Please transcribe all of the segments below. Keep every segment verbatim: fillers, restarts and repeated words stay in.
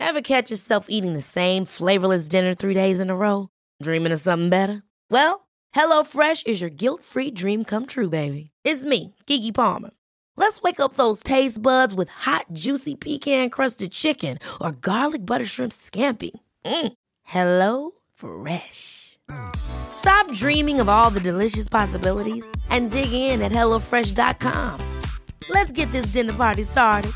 Ever catch yourself eating the same flavorless dinner three days in a row? Dreaming of something better? Well, HelloFresh is your guilt-free dream come true, baby. It's me, Keke Palmer. Let's wake up those taste buds with hot, juicy pecan-crusted chicken or garlic butter shrimp scampi. Mm. Hello Fresh. Stop dreaming of all the delicious possibilities and dig in at hello fresh dot com. Let's get this dinner party started.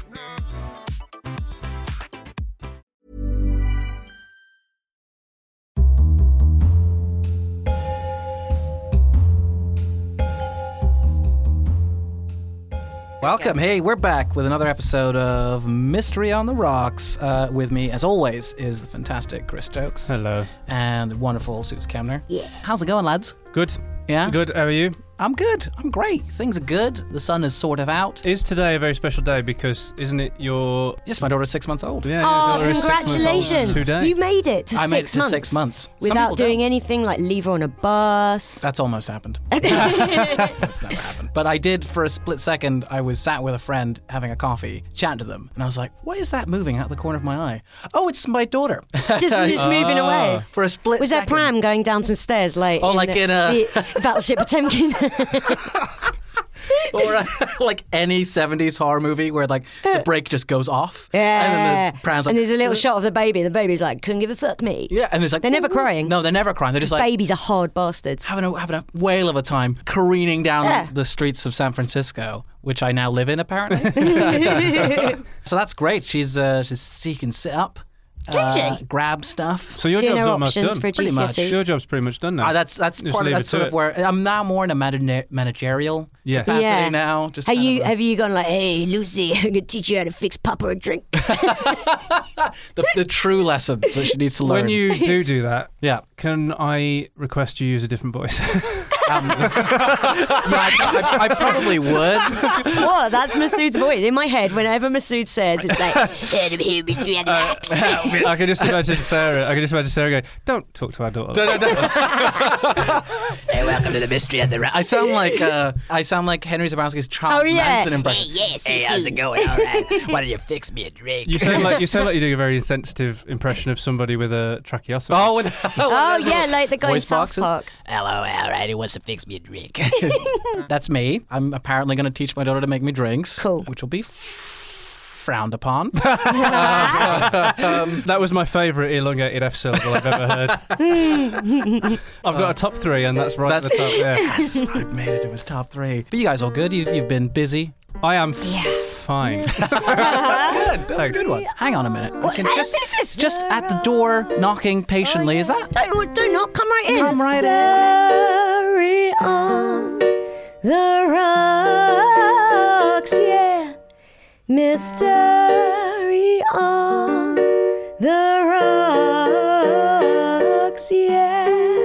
Welcome. Hey, we're back with another episode of Mystery on the Rocks. Uh, with me, as always, is the fantastic Chris Stokes. Hello. And the wonderful Suze Kemner. Yeah. How's it going, lads? Good. Yeah? Good. How are you? I'm good. I'm great. Things are good. The sun is sort of out. Is today a very special day because isn't it your... Yes, my daughter's six months old. Yeah, your Oh, daughter is six months old congratulations. today. You made it to I six made it to months. six months. Some people Without doing don't. anything like leave her on a bus. That's almost happened. That's never happened. But I did, for a split second, I was sat with a friend having a coffee, chatting to them, and I was like, why is that moving out the corner of my eye? Oh, it's my daughter. Just, just moving away. For a split Was second. there Pram going down some stairs like Oh, in like the, in a- the Battleship Potemkin? Or uh, like any seventies horror movie where like the brake just goes off. Yeah. And then the pram's like... and there's a little shot of the baby. The baby's like, couldn't give a fuck, mate. Yeah, and there's like... They're never crying. No, they're never crying. They're just like... Babies are hard bastards. Having a, having a whale of a time careening down Yeah. the streets of San Francisco, which I now live in, apparently. So that's great. She's uh, she's, she can sit up. Can uh, she? Grab stuff. So your Dinner job's almost options done. for Pretty much. G C S Es. Your job's pretty much done now. Uh, that's that's Just part of leave that's it sort to of it. where I'm now more in a manage- managerial Yes. capacity Yeah. now. Just Have kind you of a- have you gone like, hey Lucy, I'm gonna teach you how to fix Papa a drink? the, the true lesson that she needs to learn. When you do do that, yeah. can I request you use a different voice? Um, yeah, I, I, I probably would. What? That's Masood's voice. In my head, whenever Masood says, it's like, I can just imagine Sarah. I can just imagine Sarah going, "Don't talk to our daughter." Hey, welcome to the mystery of the Rock. I sound like uh, I sound like Henry Zabrowski's Charles Oh, yeah. Manson impression. yes, Hey, how's it going? All right. Why don't you fix me a drink? You sound like you sound like you're doing a very insensitive impression of somebody with a tracheotomy. Oh, with, Oh, yeah, like the guy in voice South boxes? Park. Hello, all right. He wants to fix me a drink. That's me. I'm apparently going to teach my daughter to make me drinks. Cool. Which will be f- frowned upon. um, that was my favourite elongated F syllable I've ever heard. I've got a top three, and that's right That's at the top. Yeah. Yes, I've made it to his top three. But you guys all good? You've, you've been busy? I am fine. That's good. That was a Thanks. good one. Hang on a minute. What Can else just, is this? just at the door, knocking patiently. Is that? Don't, do not come right in. Come right in. Mystery on the rocks, yeah. Mystery on the rocks, yeah.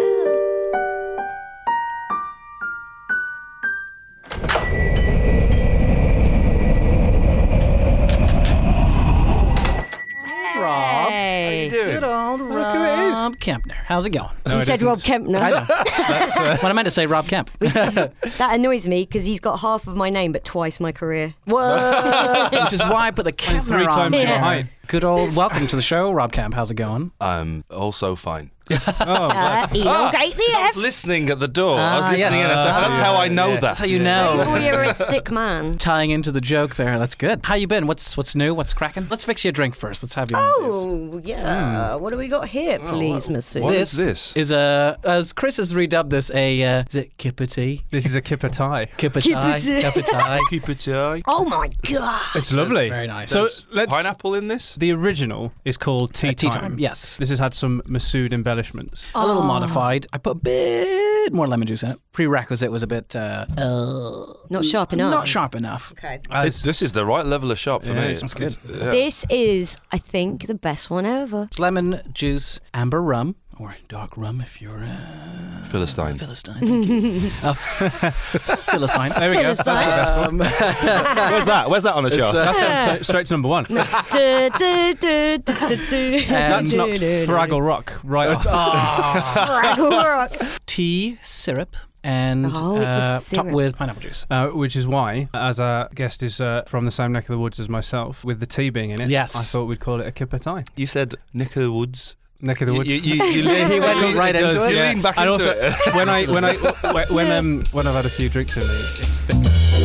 Rob. Hey. Good old Rob Kempner. How's it going? You said Rob Kempner. I know. What I meant to say, Rob Kemp. That annoys me because he's got half of my name but twice my career. What? Which is why I put the Kempner three on times your there. height. Good old welcome to the show, Rob Kemp. How's it going? I'm also fine. Oh, Uh, elongate the I F. was listening at the door. I was Ah, listening yes. in. I was like, that's how I know yeah. that. That's how you know. Voyeuristic man. Tying into the joke there. That's good. How you been? What's what's new? What's cracking? Let's fix you a drink first. Let's have you on this. Oh, yeah. What do we got here, please, Masood? What This is this? Is a as Chris has redubbed this a uh, is it kipper tea? this is a kipper tie. Kipper tie. tea. Kipper tie. Keep it chai. Oh, my God. It's lovely. very nice. So There's let's. pineapple in this? The original is called Tea, Uh, tea time. time, yes. This has had some Masood embellishments. A little modified. I put a bit more lemon juice in it. Prerequisite was a bit uh, uh, Not sharp enough. not sharp enough. Okay. As- It's, this is the right level of sharp for Yeah, me. it sounds good. Yeah. This is, I think, the best one ever. It's lemon juice, amber rum, or dark rum if you're a Philistine. Philistine. Thank you. uh, Philistine. there we go. That's the best one. Um, Where's that? Where's that on the chart? That's going to- straight to number one. Du- du- du- du- du- du. That's knocked Du- du- du. Fraggle Rock right off. Fraggle Rock. tea syrup, and Oh, it's a uh, syrup. topped with pineapple juice. Uh, which is why, as our guest is uh, from the same neck of the woods as myself, with the tea being in it, Yes. I thought we'd call it a kipper tie. You said Nick of the Woods. Neck of the You, woods. you, you, you, lean- He went right does, into it. you yeah. lean back And into also, it. when I when I when when, um, when I've had a few drinks in me, it's thick.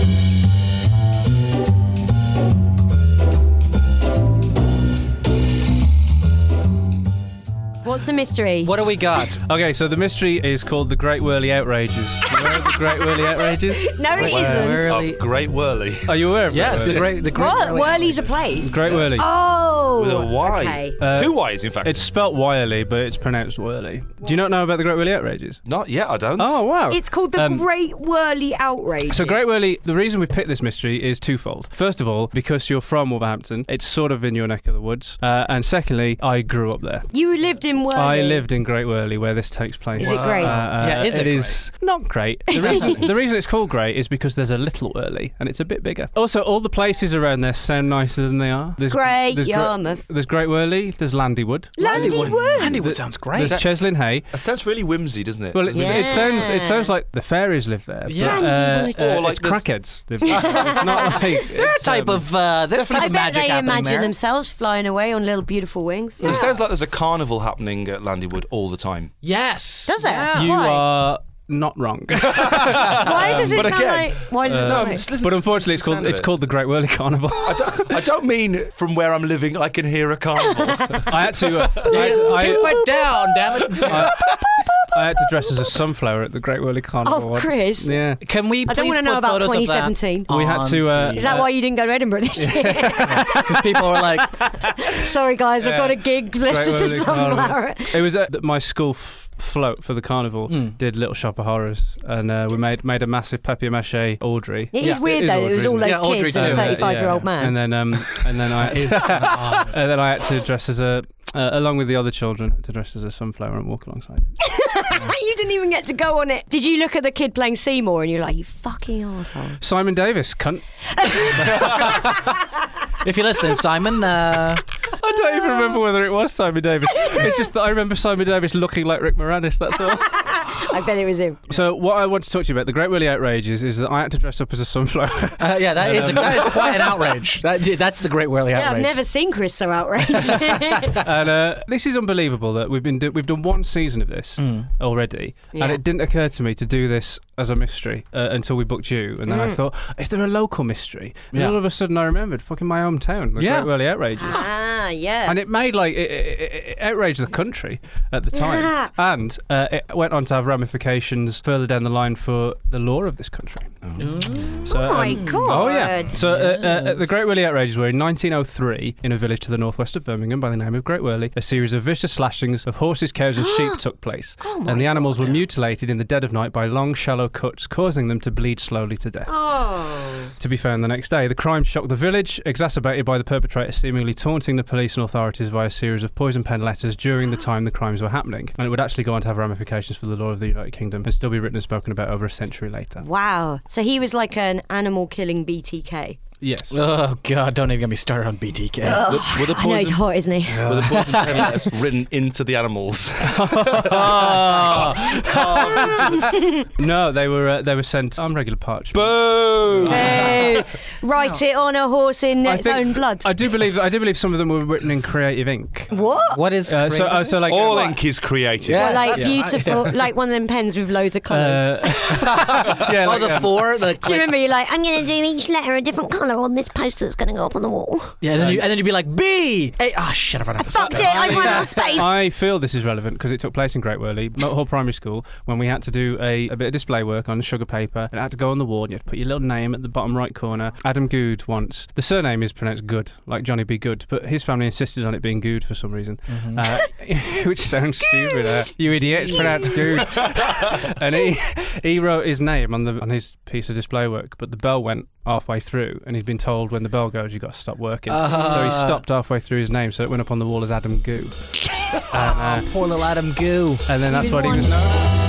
What's the mystery? What do we got? Okay, so the mystery is called the Great Whirly Outrages. You aware of the Great Whirly Outrages? No, it Where- isn't. where- Of Great Whirly. Are you aware of Yeah, Great it's the Whirly? great. The great What? Whirly Whirly's a Outrages. place. Great Whirly. Oh, With a Y. okay. Uh, Two Y's, in fact. It's spelt Wiley, but it's pronounced Whirly. Do you not know about the Great Whirly Outrages? Not yet, I don't. Oh, wow. It's called the Um, Great Whirly Outrage. So Great Whirly, the reason we picked this mystery is twofold. First of all, because you're from Wolverhampton, it's sort of in your neck of the woods. Uh, and secondly, I grew up there. You lived in Whirly. I lived in Great Whirly, where this takes place. Is it great? Uh, uh, Yeah, is it It is not great. The reason, the reason it's called great is because there's a little Whirly, and it's a bit bigger. Also, all the places around there sound nicer than they are. There's Great there's Gre- Yarmouth. There's Great Whirly. There's Landywood. Landywood. Landywood sounds great. There's Cheslin Hay. That sounds really whimsy, doesn't it? Well, it, Yeah. it sounds it sounds like the fairies live there. But, Yeah. uh, Landywood. uh, Or like it's this- crackheads. live there. It's not like They're a it's, type um, of. Uh, there's I some bet magic they happening imagine there. themselves flying away on little beautiful wings. It sounds like there's a carnival happening at Landywood all the time. Yes. Does it? Yeah. You Why? are not wrong. Why does it But sound again- like? Why does it Uh, sound No, like? just listen But to unfortunately, it's the called sound of it's it. called the Great Whirly Carnival. I don't, I don't mean from where I'm living I can hear a carnival. I had to. Uh, I, had, Keep I, it down, damn it. I, I had to dress as a sunflower at the Great Whirly Carnival. Oh, once. Chris. Yeah. Can we I please don't want to know put about photos twenty of that seventeen. We had on to, uh, the- Is that why you didn't go to Edinburgh this year? Because people are like, Sorry, guys, I've Yeah. got a gig. Dressed Great as a Whirly Carnival. sunflower. It was at my school f- float for the carnival. Mm. Did Little Shop of Horrors, and uh, we made made a massive papier-mâché Audrey. It is Yeah. weird It is though. It was all Audrey, those isn't it? Yeah, kids Audrey and a too. thirty-five-year-old man. And then um, and then I had to, and then I had to dress as a uh, along with the other children to dress as a sunflower and walk alongside it. You didn't even get to go on it. Did you look at the kid playing Seymour and you're like, you fucking arsehole? Simon Davis, cunt. if you're listening, Simon, uh, I don't even remember whether it was Simon Davis. It's just that I remember Simon Davis looking like Rick Moranis, that's all. I bet it was him. So what I want to talk to you about, the Great Whirly Outrages, is that I had to dress up as a sunflower. uh, yeah, that is, that is quite an outrage. That, that's the Great Whirly Yeah, outrage. I've never seen Chris so outraged. And uh, this is unbelievable that we've been do- we've done one season of this Mm. already, Yeah. and it didn't occur to me to do this as a mystery uh, until we booked you. And then I Mm. thought, is there a local mystery? And Yeah. all of a sudden I remembered fucking my hometown, the Yeah. Great Whirly Outrages. ah, yeah. And it made like it, it, it, it outraged the country at the time, and uh, it went on to have ramifications further down the line for the law of this country. So, Oh my um, God. Oh yeah. So uh, uh, Yes. the Great Whirly Outrages were in nineteen oh three in a village to the northwest of Birmingham by the name of Great Whirly. A series of vicious slashings of horses, cows, and sheep took place, Oh my and the animals were mutilated in the dead of night by long, shallow cuts, causing them to bleed slowly to death. Oh. To be found the next day. The crime shocked the village, exacerbated by the perpetrator seemingly taunting the police and authorities via a series of poison pen letters during the time the crimes were happening. And it would actually go on to have ramifications for the law of the United Kingdom and still be written and spoken about over a century later. Wow. So he was like an animal killing B T K. Yes. Oh, God, don't even get me started on B T K. Were, were the I know he's poison, hot, isn't he? were the poison pen letters written into the animals? No, they were uh, they were sent on regular parchment. Boom! Hey, write it on a horse in I its think- own blood. I do believe I do believe some of them were written in creative ink. What? What is Uh, so, uh, so like All uh, ink is creative. Yeah. Well, like yeah. beautiful, like one of them pens with loads of colours. uh, yeah, Oh, like, the uh, four? The Do you remember you're like, I'm going to do each letter a different colour on this poster that's going to go up on the wall. Yeah, and then, you, and then you'd be like, B! A. Ah, shit, I've run out of Fucked it, I've run out of space. I feel this is relevant because it took place in Great Whirly, Moat Hall Primary School, when we had to do a, a bit of display work on sugar paper. And it had to go on the wall, and you had to put your little name at the bottom right corner. Adam Good once. The surname is pronounced Good, like Johnny B. Good, but his family insisted on it being Good for some reason, Mm-hmm. uh, which sounds stupid. Uh, you idiot, it's pronounced Good. And he he wrote his name on the on his piece of display work, but the bell went halfway through, and he'd been told when the bell goes, you got to stop working. Uh. So he stopped halfway through his name, so it went up on the wall as Adam Goo. and, uh, Poor little Adam Goo. and then that's was what he was one- known.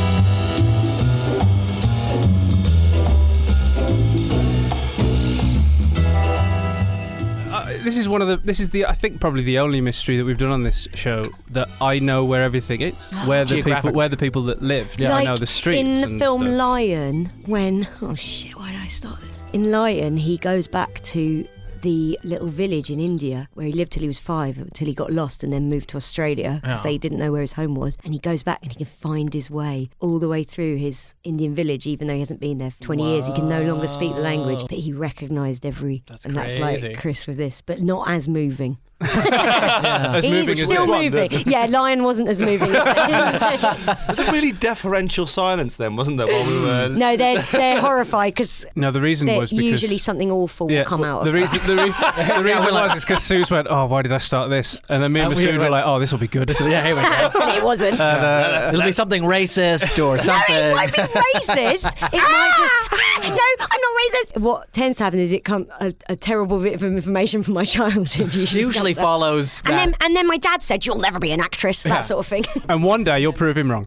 Uh, this is one of the. This is the. I think probably the only mystery that we've done on this show that I know where everything is, where the people, where the people that lived. Like I know the streets. in the and film stuff. Lion, when oh shit, why did I start this? In Lion, he goes back to the little village in India where he lived till he was five, until he got lost and then moved to Australia because Yeah. they didn't know where his home was. And he goes back and he can find his way all the way through his Indian village, even though he hasn't been there for twenty years. He can no longer speak the language, but he recognised every. That's and that's crazy. like Chris with this, but not as moving. Yeah. As moving He's as still this. moving. Yeah, Lion wasn't as moving. as It was a really deferential silence then, wasn't there? While we were... No, they're they're horrified because No, the reason was because usually something awful yeah, will come well, out the of reason, the reason, the reason we're like- was is because Suze went, "Oh, why did I start this?" And then me and And we Masood were went- like, "Oh, this will be good." Yeah, here we go. and it wasn't. And, uh, It'll be something racist or something. No, it won't be racist. It might just, no, I'm not racist. What tends to happen is it comes a, a terrible bit of information from my childhood. Usually, Usually does that. follows that. And then, and then my dad said, "You'll never be an actress," that Yeah. sort of thing. and one day you'll prove him wrong.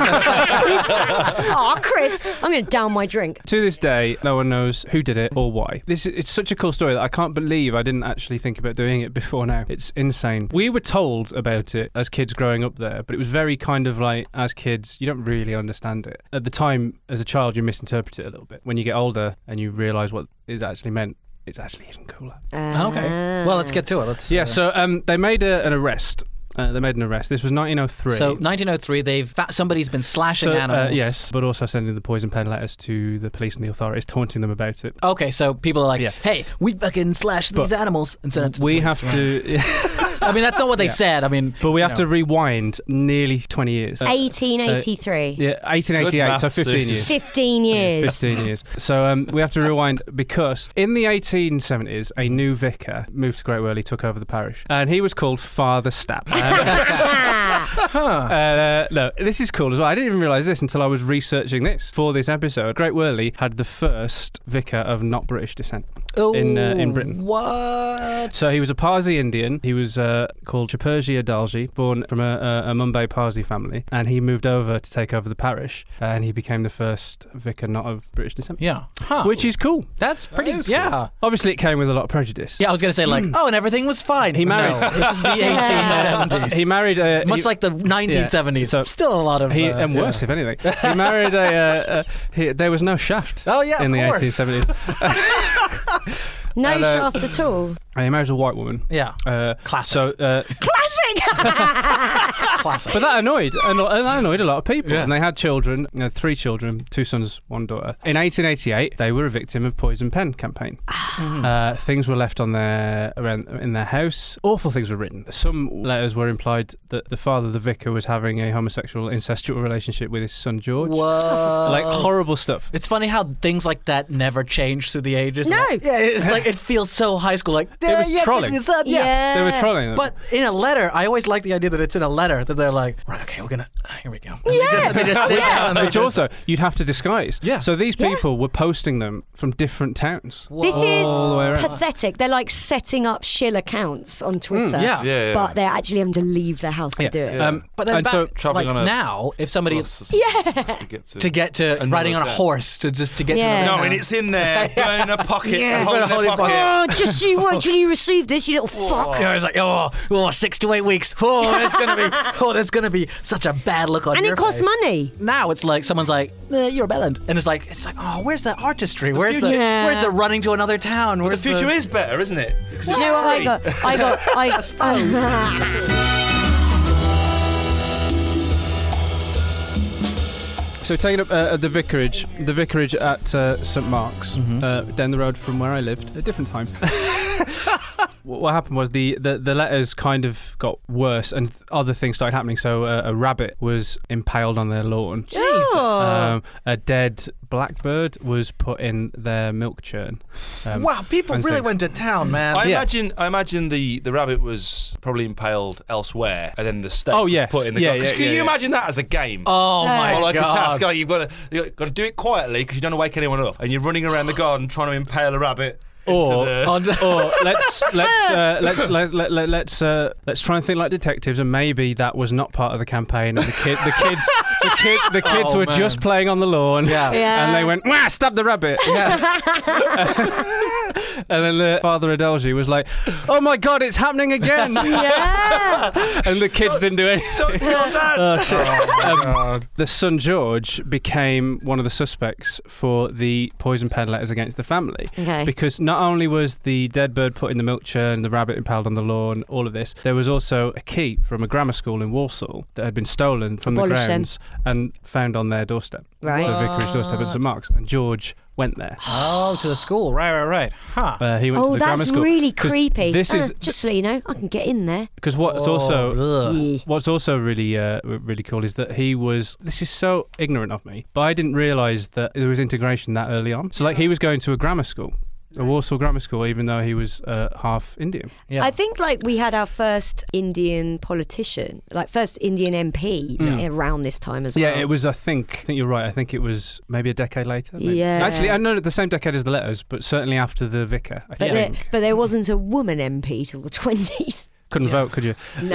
Oh, Chris, I'm going to down my drink. To this day, no one knows who did it or why. This is, it's such a cool story that I can't believe I didn't actually think about doing it before now. It's insane. We were told about it as kids growing up there, but it was very kind of like, as kids, you don't really understand it. At the time, as a child, you misinterpret it a little bit. When you get older and you realise what it actually meant, it's actually even cooler. Okay. Well, let's get to it. Let's. Yeah, uh, so um, they made a, an arrest. Uh, they made an arrest. This was nineteen oh three. So nineteen oh three, they've fa- somebody's been slashing So, uh, animals. yes, but also sending the poison pen letters to the police and the authorities, taunting them about it. Okay, so people are like, Yeah. "Hey, we fucking slashed these But animals," and send it to the We police, have right? to, I mean, that's not what they Yeah. said. I mean, but we have you to know. rewind nearly twenty years. Uh, eighteen eighty-three. yeah, eighteen eighty-eight, so maths, fifteen Suze. years. fifteen years. fifteen years. So um, we have to rewind because in the eighteen seventies, a new vicar moved to Great Worley, took over the parish, and he was called Father Stapp. Uh, no, this is cool as well. I didn't even realise this until I was researching this for this episode. Great Worley had the first vicar of not British descent in uh, in Britain. What? So he was a Parsi Indian. He was uh, called Chapurji Adalji, born from a, a, a Mumbai Parsi family, and he moved over to take over the parish, and he became the first vicar not of British descent. Yeah. Huh. Which is cool. That's pretty. is yeah. Obviously, it came with a lot of prejudice. Yeah, I was going to say like, oh, and everything was fine. He married- No, this is the eighteen seventies. He married a Much he- like the nineteen seventies. So- Still a lot of. He, uh, and worse, if anything. He married a. Uh, uh, he, there was no shaft. Oh, yeah, in of the course. eighteen seventies. No And, uh, shaft at all. And he married a white woman. Yeah. Uh, Classic. So, uh, Classic! Classic. but that annoyed, and that annoyed a lot of people. Yeah. And they had children, you know, three children, two sons, one daughter. In eighteen eighty-eight, they were a victim of poison pen campaign. uh, things were left on their around in their house. Awful things were written. Some letters were implied that the father, the vicar, was having a homosexual, incestual relationship with his son George. Whoa. Like horrible stuff. It's funny how things like that never change through the ages. No. Like, yeah, it's like it feels so high school. Like yeah, was yeah, trolling. it's up, yeah. They were trolling them. But in a letter, I always like the idea that it's in a letter that they're like, right, okay, we're gonna, here we go. And Yeah. They just, they just sit down and they Which just, also you'd have to disguise. Yeah. So these people were posting them from different towns. This is All the way around. pathetic. They're like setting up shill accounts on Twitter. Mm, yeah. Yeah, yeah. But they're actually having to leave their house Yeah. to do it. Yeah. Um, But then and back, so like travelling on a now, if somebody yeah. To get to, to get to Another riding on a town. horse to just to get Yeah. to No, another and town. it's in there, yeah. in a pocket, Yeah. a hole in Hold their it pocket. Oh, just so you wait till you receive this, you little fuck. Yeah, it's like oh, oh, six to eight weeks. Oh, it's gonna be, oh, there's gonna be such a bad look on And your it costs face. money. Now it's like someone's like, eh, you're a bellend, and it's like, it's like, oh, where's the artistry? Where's the, future- Yeah. where's the running to another town? The Where's future is better, isn't it? 'Cause You it's know what I free. got? I got. I. So taking up uh, at the vicarage, the vicarage at uh, St Mark's, Mm-hmm. uh, down the road from where I lived, a different time. What what happened was the, the, the letters kind of got worse and other things started happening. So uh, a rabbit was impaled on their lawn. Jesus. Oh. Um, a dead blackbird was put in their milk churn. Um, Wow, people and really things. went to town, man. I Yeah. imagine, I imagine the, the rabbit was probably impaled elsewhere, and then the steak Oh, was yes. put in the Yeah, gun. 'Cause yeah, Can yeah, you yeah. imagine that as a game? oh my Or like god. a task, like you've got to you've got to do it quietly because you don't want to wake anyone up, and you're running around the garden trying to impale a rabbit. Or, into the... or let's let's uh, let's let, let, let, let's uh, let's try and think like detectives, and maybe that was not part of the campaign. And the kid, the kids, the kid, the kids Oh, were man. just playing on the lawn, Yeah. Yeah. and they went, "Wah, stab the rabbit." And then the father Adelji was like, "Oh my God, it's happening again!" Yeah. And the kids didn't do anything. Don't tell Dad. Oh, shit. Um, the son George became one of the suspects for the poison pen letters against the family. Okay. Because not only was the dead bird put in the milk churn, the rabbit impaled on the lawn, all of this, there was also a key from a grammar school in Walsall that had been stolen from Abolish the them. grounds and found on their doorstep. Right. The vicarage doorstep at St Mark's. And George went there. Oh, to the school. Right, right, right. Huh. Uh, he went Oh, to the grammar that's school. really 'Cause creepy. This Uh, is just so you know, I can get in there. because what's Oh, also ugh. Yeah. What's also really, uh, really cool is that he was. This is so ignorant of me, but I didn't realise that there was integration that early on. So, like, he was going to a grammar school, a Warsaw grammar school, even though he was uh, half Indian. Yeah. I think like we had our first Indian politician, like first Indian M P Mm. around this time as Yeah, well. it was. I think. I think you're right. I think it was maybe a decade later. maybe. Yeah. Actually, I know the same decade as the letters, but certainly after the vicar. I But think. there, but there wasn't a woman M P till the twenties. Couldn't vote, could you? No.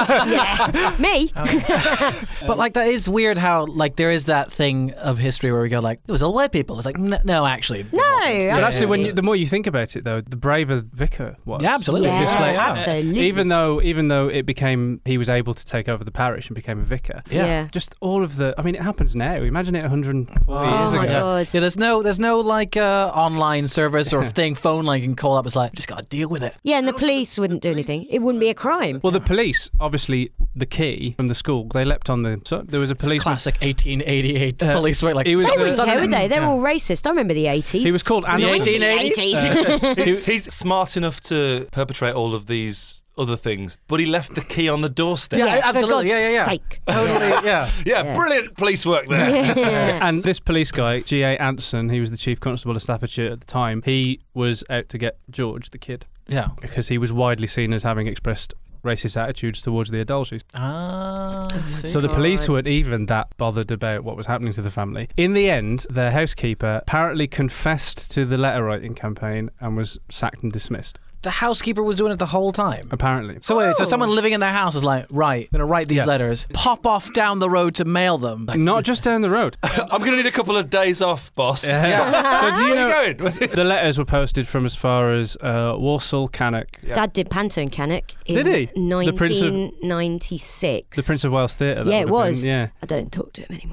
yeah. Me. But like that is weird how like there is that thing of history where we go like it was all white people. It's like n- no, actually, it No, wasn't. But actually, when yeah. you, the more you think about it, though, the braver vicar was. Yeah, absolutely. Yeah, Because, like, absolutely. Even though, even though it became, he was able to take over the parish and became a vicar. Yeah. Yeah. Just all of the. I mean, it happens now. Imagine it one hundred forty Oh years my ago. God. Yeah, there's no there's no like uh, online service or thing phone line you can call up. It's like just gotta deal with it. Yeah, and the police wouldn't do anything. It wouldn't be a crime. Well, the police, obviously, the key from the school, they leapt on the. So there was a police. Classic eighteen eighty-eight Uh, police were like he was, They uh, wouldn't care, would they? They're yeah. all racist. I remember the eighties. He was called the Anderson. eighteen eighties. He- he's smart enough to perpetrate all of these other things, but he left the key on the doorstep. Yeah, Yeah, absolutely. For God's Yeah, yeah, yeah. sake. Totally. Yeah. Yeah, Yeah. brilliant police work there. Yeah. And this police guy, G A Anderson, he was the chief constable of Staffordshire at the time, he was out to get George, the kid, Yeah. because he was widely seen as having expressed racist attitudes towards the Adalgis. Ah. I see. So the police God. weren't even that bothered about what was happening to the family. In the end, their housekeeper apparently confessed to the letter writing campaign and was sacked and dismissed. the housekeeper was doing it the whole time. Apparently. So wait, so Oh. someone living in their house is like, right, I'm gonna write these Yeah. letters, pop off down the road to mail them. Like, Not just down the road. I'm going to need a couple of days off, boss. So do you Where know, are you going? the letters were posted from as far as uh, Walsall, Cannock. Dad did Panto and Cannock in Did he? The Prince of- nineteen ninety-six. The Prince of Wales Theatre. that Yeah, it would have been, was. yeah. I don't talk to him anymore.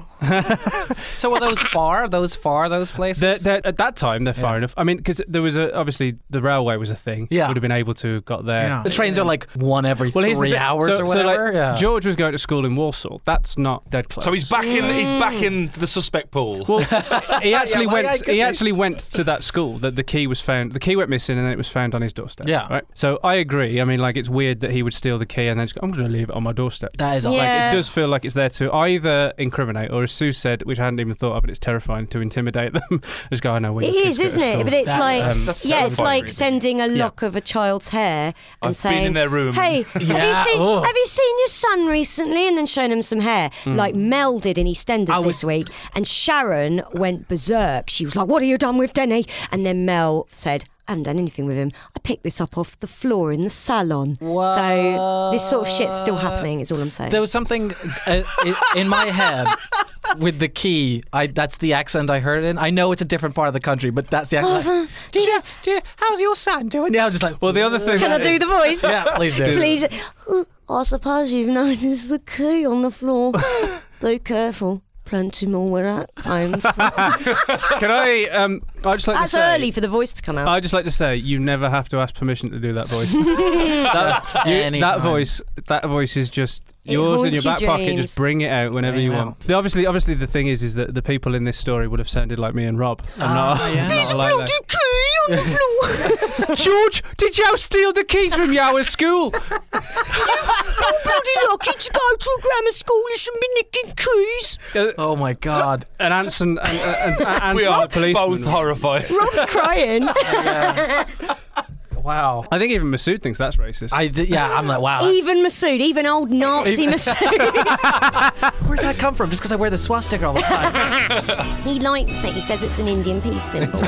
so are those far? Those far? Those places? They're, they're, at that time, they're far Yeah. enough. I mean, because there was a, obviously the railway was a thing. Yeah. Would have been able to got there. Yeah. The trains are like one every Well, here's the three thing. hours so, or so, whatever. like, yeah. George was going to school in Walsall. That's not dead close. So he's back in. He's back in the suspect pool. Well, he actually well, yeah, went. it could he be. actually went to that school that the key was found. The key went missing, and then it was found on his doorstep. Yeah. Right. So I agree. I mean, like, it's weird that he would steal the key and then just go, I'm going to leave it on my doorstep. that is odd. Yeah. Like, it does feel like it's there to either incriminate or, as Sue said, which I hadn't even thought of, but it's terrifying, to intimidate them. Just go, I know where It your kids is, go to isn't it? school. But it's That like, is- Um, that's yeah, so it's funny, like really. sending a lock of a child's hair and I've saying, been in their room. "Hey, have Yeah, you seen ugh. have you seen your son recently?" And then showing him some hair, like Mel did in EastEnders I this was- week. And Sharon went berserk. She was like, "What have you done with Denny?" And then Mel said, I haven't done anything with him. I picked this up off the floor in the salon. So this sort of shit's still happening, is all I'm saying. There was something uh, i- in my head with the key. I that's the accent I heard it in. I know it's a different part of the country, but that's the accent. do you, do you, how's your son doing? Yeah, I was just like, Well, the other thing. Can I do the voice? yeah, please do. Please. I suppose you've noticed the key on the floor. Be careful. Plenty more where that came from. Can I? Um, I just like That's to say, early for the voice to come out. I just like to say you never have to ask permission to do that voice. that, you- Anytime. that voice, that voice is just It yours in haunts your back your pocket. dreams. Just bring it out whenever Bring you it want. The, obviously, obviously, the thing is, is that the people in this story would have sounded like me and Rob. I'm not, Ah, yeah. I'm not like that. key on the floor. George, did you steal the key from your school? You're bloody lucky to go to a grammar school. You shouldn't be nicking keys. Uh, Oh my god. and Anson, and, and, and Anson, we are the policeman. both horrified. Rob's crying. Wow. I think even Masood thinks that's racist. I did, yeah, I'm like, wow. that's- Even Masood, even old Nazi Masood. Where's that come from? Just because I wear the swastika all the time. He likes it. He says it's an Indian peace symbol.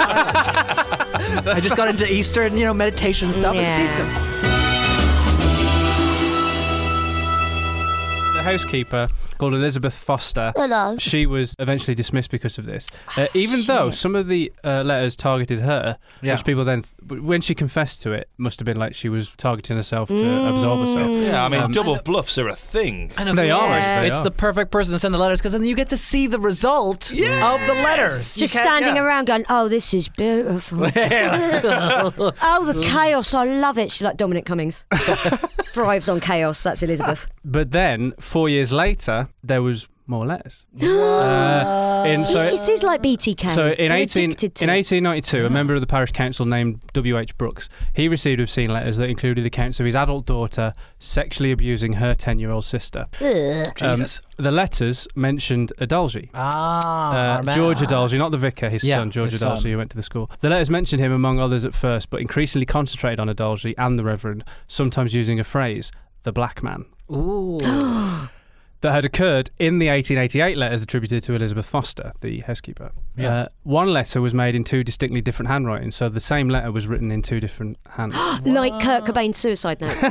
I just got into Eastern, you know, meditation stuff. Yeah. It's decent. a housekeeper called Elizabeth Foster. Hello. She was eventually dismissed because of this. Uh, even though some of the uh, letters targeted her, Yeah. which people then, th- when she confessed to it, must have been like she was targeting herself to Mm. absolve herself. Yeah, I mean, Um, double bluffs are a thing. I know, They are, yes. they It's are. the perfect person to send the letters because then you get to see the result of the letters. Just standing around going, oh, this is beautiful. Oh, the chaos. I love it. She's like Dominic Cummings. Thrives on chaos. That's Elizabeth. But then, four years later, there was more letters. uh, in, so, It is like B T K. So in They're eighteen addicted to in it. eighteen ninety-two, a member of the parish council named W H Brooks, he received obscene letters that included accounts of his adult daughter sexually abusing her ten-year-old sister. Ugh. Um, Jesus. the letters mentioned Adalji. Ah, Uh, George Adalji, not the vicar, his Yeah, son, George his Adalji, son. who went to the school. The letters mentioned him among others at first, but increasingly concentrated on Adalji and the Reverend, sometimes using a phrase, the black man. Ooh. That had occurred in the eighteen eighty-eight letters attributed to Elizabeth Foster, the housekeeper. Yeah. Uh, one letter was made in two distinctly different handwritings, so the same letter was written in two different hands. Like Kurt Cobain's suicide note,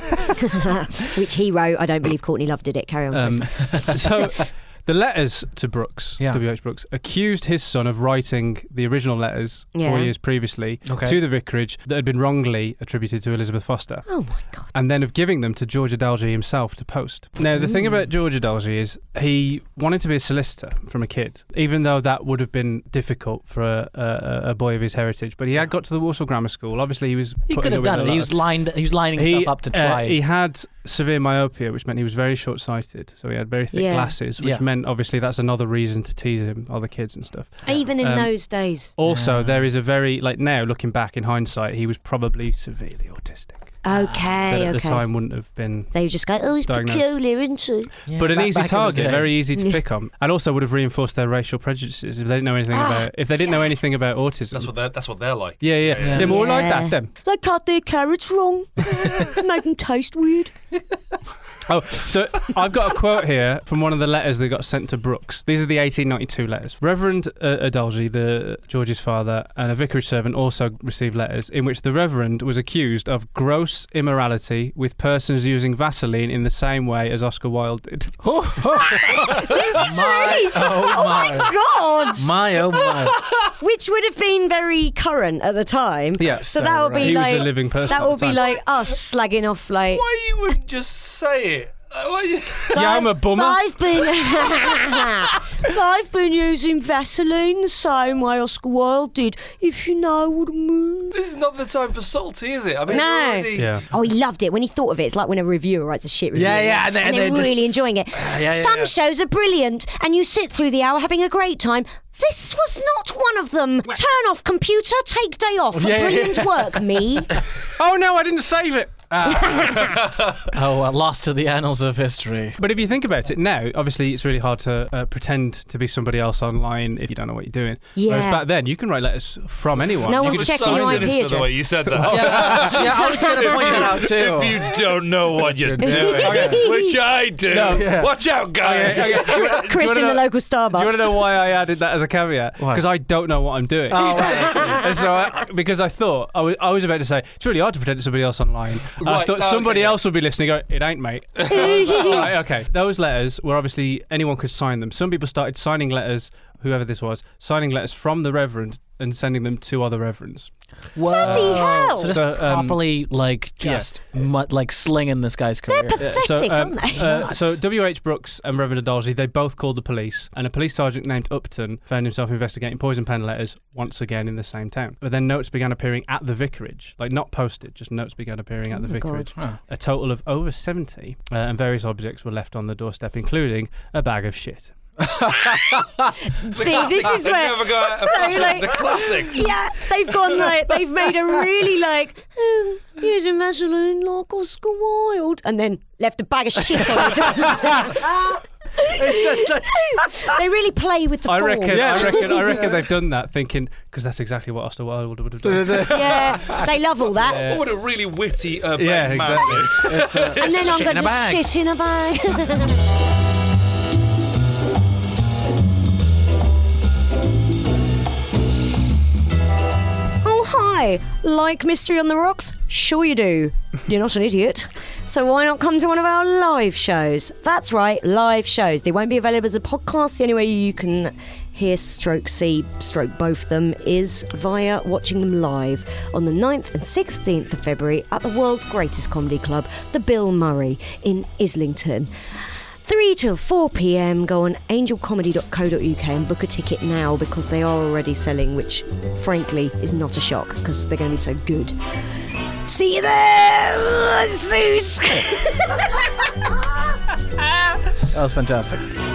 which he wrote. I don't believe Courtney Love did it. Carry on, Um, Chris. so the letters to Brooks, Yeah. W H Brooks, accused his son of writing the original letters Yeah. four years previously Okay. to the vicarage that had been wrongly attributed to Elizabeth Foster. Oh my God. And then of giving them to George Adalji himself to post. Now, the thing about George Adalji is he wanted to be a solicitor from a kid, even though that would have been difficult for a, a, a boy of his heritage. But he had got to the Walsall Grammar School. Obviously, he was. He putting could have up with done a it. lot He of- was lined. He was lining himself up to uh, try. he had severe myopia, which meant he was very short-sighted. So he had very thick Yeah. glasses, which Yeah. meant obviously that's another reason to tease him, other kids and stuff. Even in Um, those days. Also, Yeah. there is a very like now looking back in hindsight, he was probably severely autistic. Okay, That at okay. the time wouldn't have been. They would just go, oh, he's Diagnosed. peculiar, isn't he? Yeah, But an back- easy back in the target, day. very easy to Yeah. pick on, and also would have reinforced their racial prejudices if they didn't know anything Ah, about if they didn't know anything about autism. That's what they're. That's what they're like. yeah, yeah, Yeah. they're more like Yeah. that. Them. They cut their carrots wrong. Make them taste weird. Oh, so I've got a quote here from one of the letters that got sent to Brooks. These are the eighteen ninety-two letters. Reverend uh, Adalji, the George's father, and a vicarage servant also received letters in which the Reverend was accused of gross immorality with persons using Vaseline in the same way as Oscar Wilde did. This is really. Oh my. God. My oh my. Which would have been very current at the time. Yeah, So that would be he like was a living person. that at would the be time. like us slagging off like. Why you wouldn't just say it? Like, why you... Yeah, I'm a bummer. I've been I've been using Vaseline the same way Oscar Wilde did, if you know what I mean. This is not the time for salty, is it? I mean, No. you're already... Yeah. Oh, he loved it when he thought of it. It's like when a reviewer writes a shit review. Yeah, yeah, and they- and and they're they just- really enjoying it. yeah, yeah, Some yeah. shows are brilliant, and you sit through the hour having a great time. This was not one of them. Turn off computer, take day off. Yeah, yeah, Brilliant work, me. Oh no, I didn't save it. Oh, uh, lost to the annals of history. But if you think about it now, obviously it's really hard to uh, pretend to be somebody else online if you don't know what you're doing. Yeah. Whereas back then, you can write letters from anyone. No You one's could checking just your sign I P it. Sinister the way address. you said that. Yeah, yeah, I was going to point that out too. If you don't know what you're doing, Okay. which I do, No. Yeah. watch out, guys. Okay, okay. Do you wanna- do you Chris wanna in the know- local Do you want Starbucks. to know why I added that as a caveat? Why? Because I don't know what I'm doing. Oh, right. And so, I, because I thought I was, I was about to say it's really hard to pretend to somebody else online. And I Right, thought okay, somebody yeah. else would be listening. Going, it ain't, mate. All right, okay. Those letters were obviously anyone could sign them. Some people started signing letters, whoever this was, signing letters from the Reverend and sending them to other reverends. Bloody hell. So just So, um, properly, like, just mu- like slinging this guy's career. They're pathetic, um, aren't they? uh, so W H Brooks and Reverend Adalji, they both called the police, and a police sergeant named Upton found himself investigating poison pen letters once again in the same town. But then notes began appearing at the vicarage, like not posted, just notes began appearing at the Oh my God. vicarage. Huh. A total of over seventy, uh, and various objects were left on the doorstep, including a bag of shit. See, this is They where. never go out of So, fashion. like- the classics. Yeah, they've gone like they've made a really like um, using Vaseline like Oscar Wilde, and then left a bag of shit on the doorstep. They really play with the I form. reckon, Yeah. I reckon, I reckon they've done that, thinking because that's exactly what Oscar Wilde would have done. Yeah, they love all that. What would a really witty urban Yeah, man exactly. do? And then I'm Shit going in a to bag. shit in a bag. Oh, hi. Like Mystery on the Rocks? Sure you do. You're not an idiot. So why not come to one of our live shows? That's right, live shows. They won't be available as a podcast. The only way you can hear stroke see stroke both them is via watching them live on the ninth and sixteenth of February at the world's greatest comedy club, the Bill Murray in Islington. three till four p.m. Go on angel comedy dot co dot uk and book a ticket now because they are already selling, which frankly is not a shock because they're going to be so good. See you there, Zeus. That was fantastic.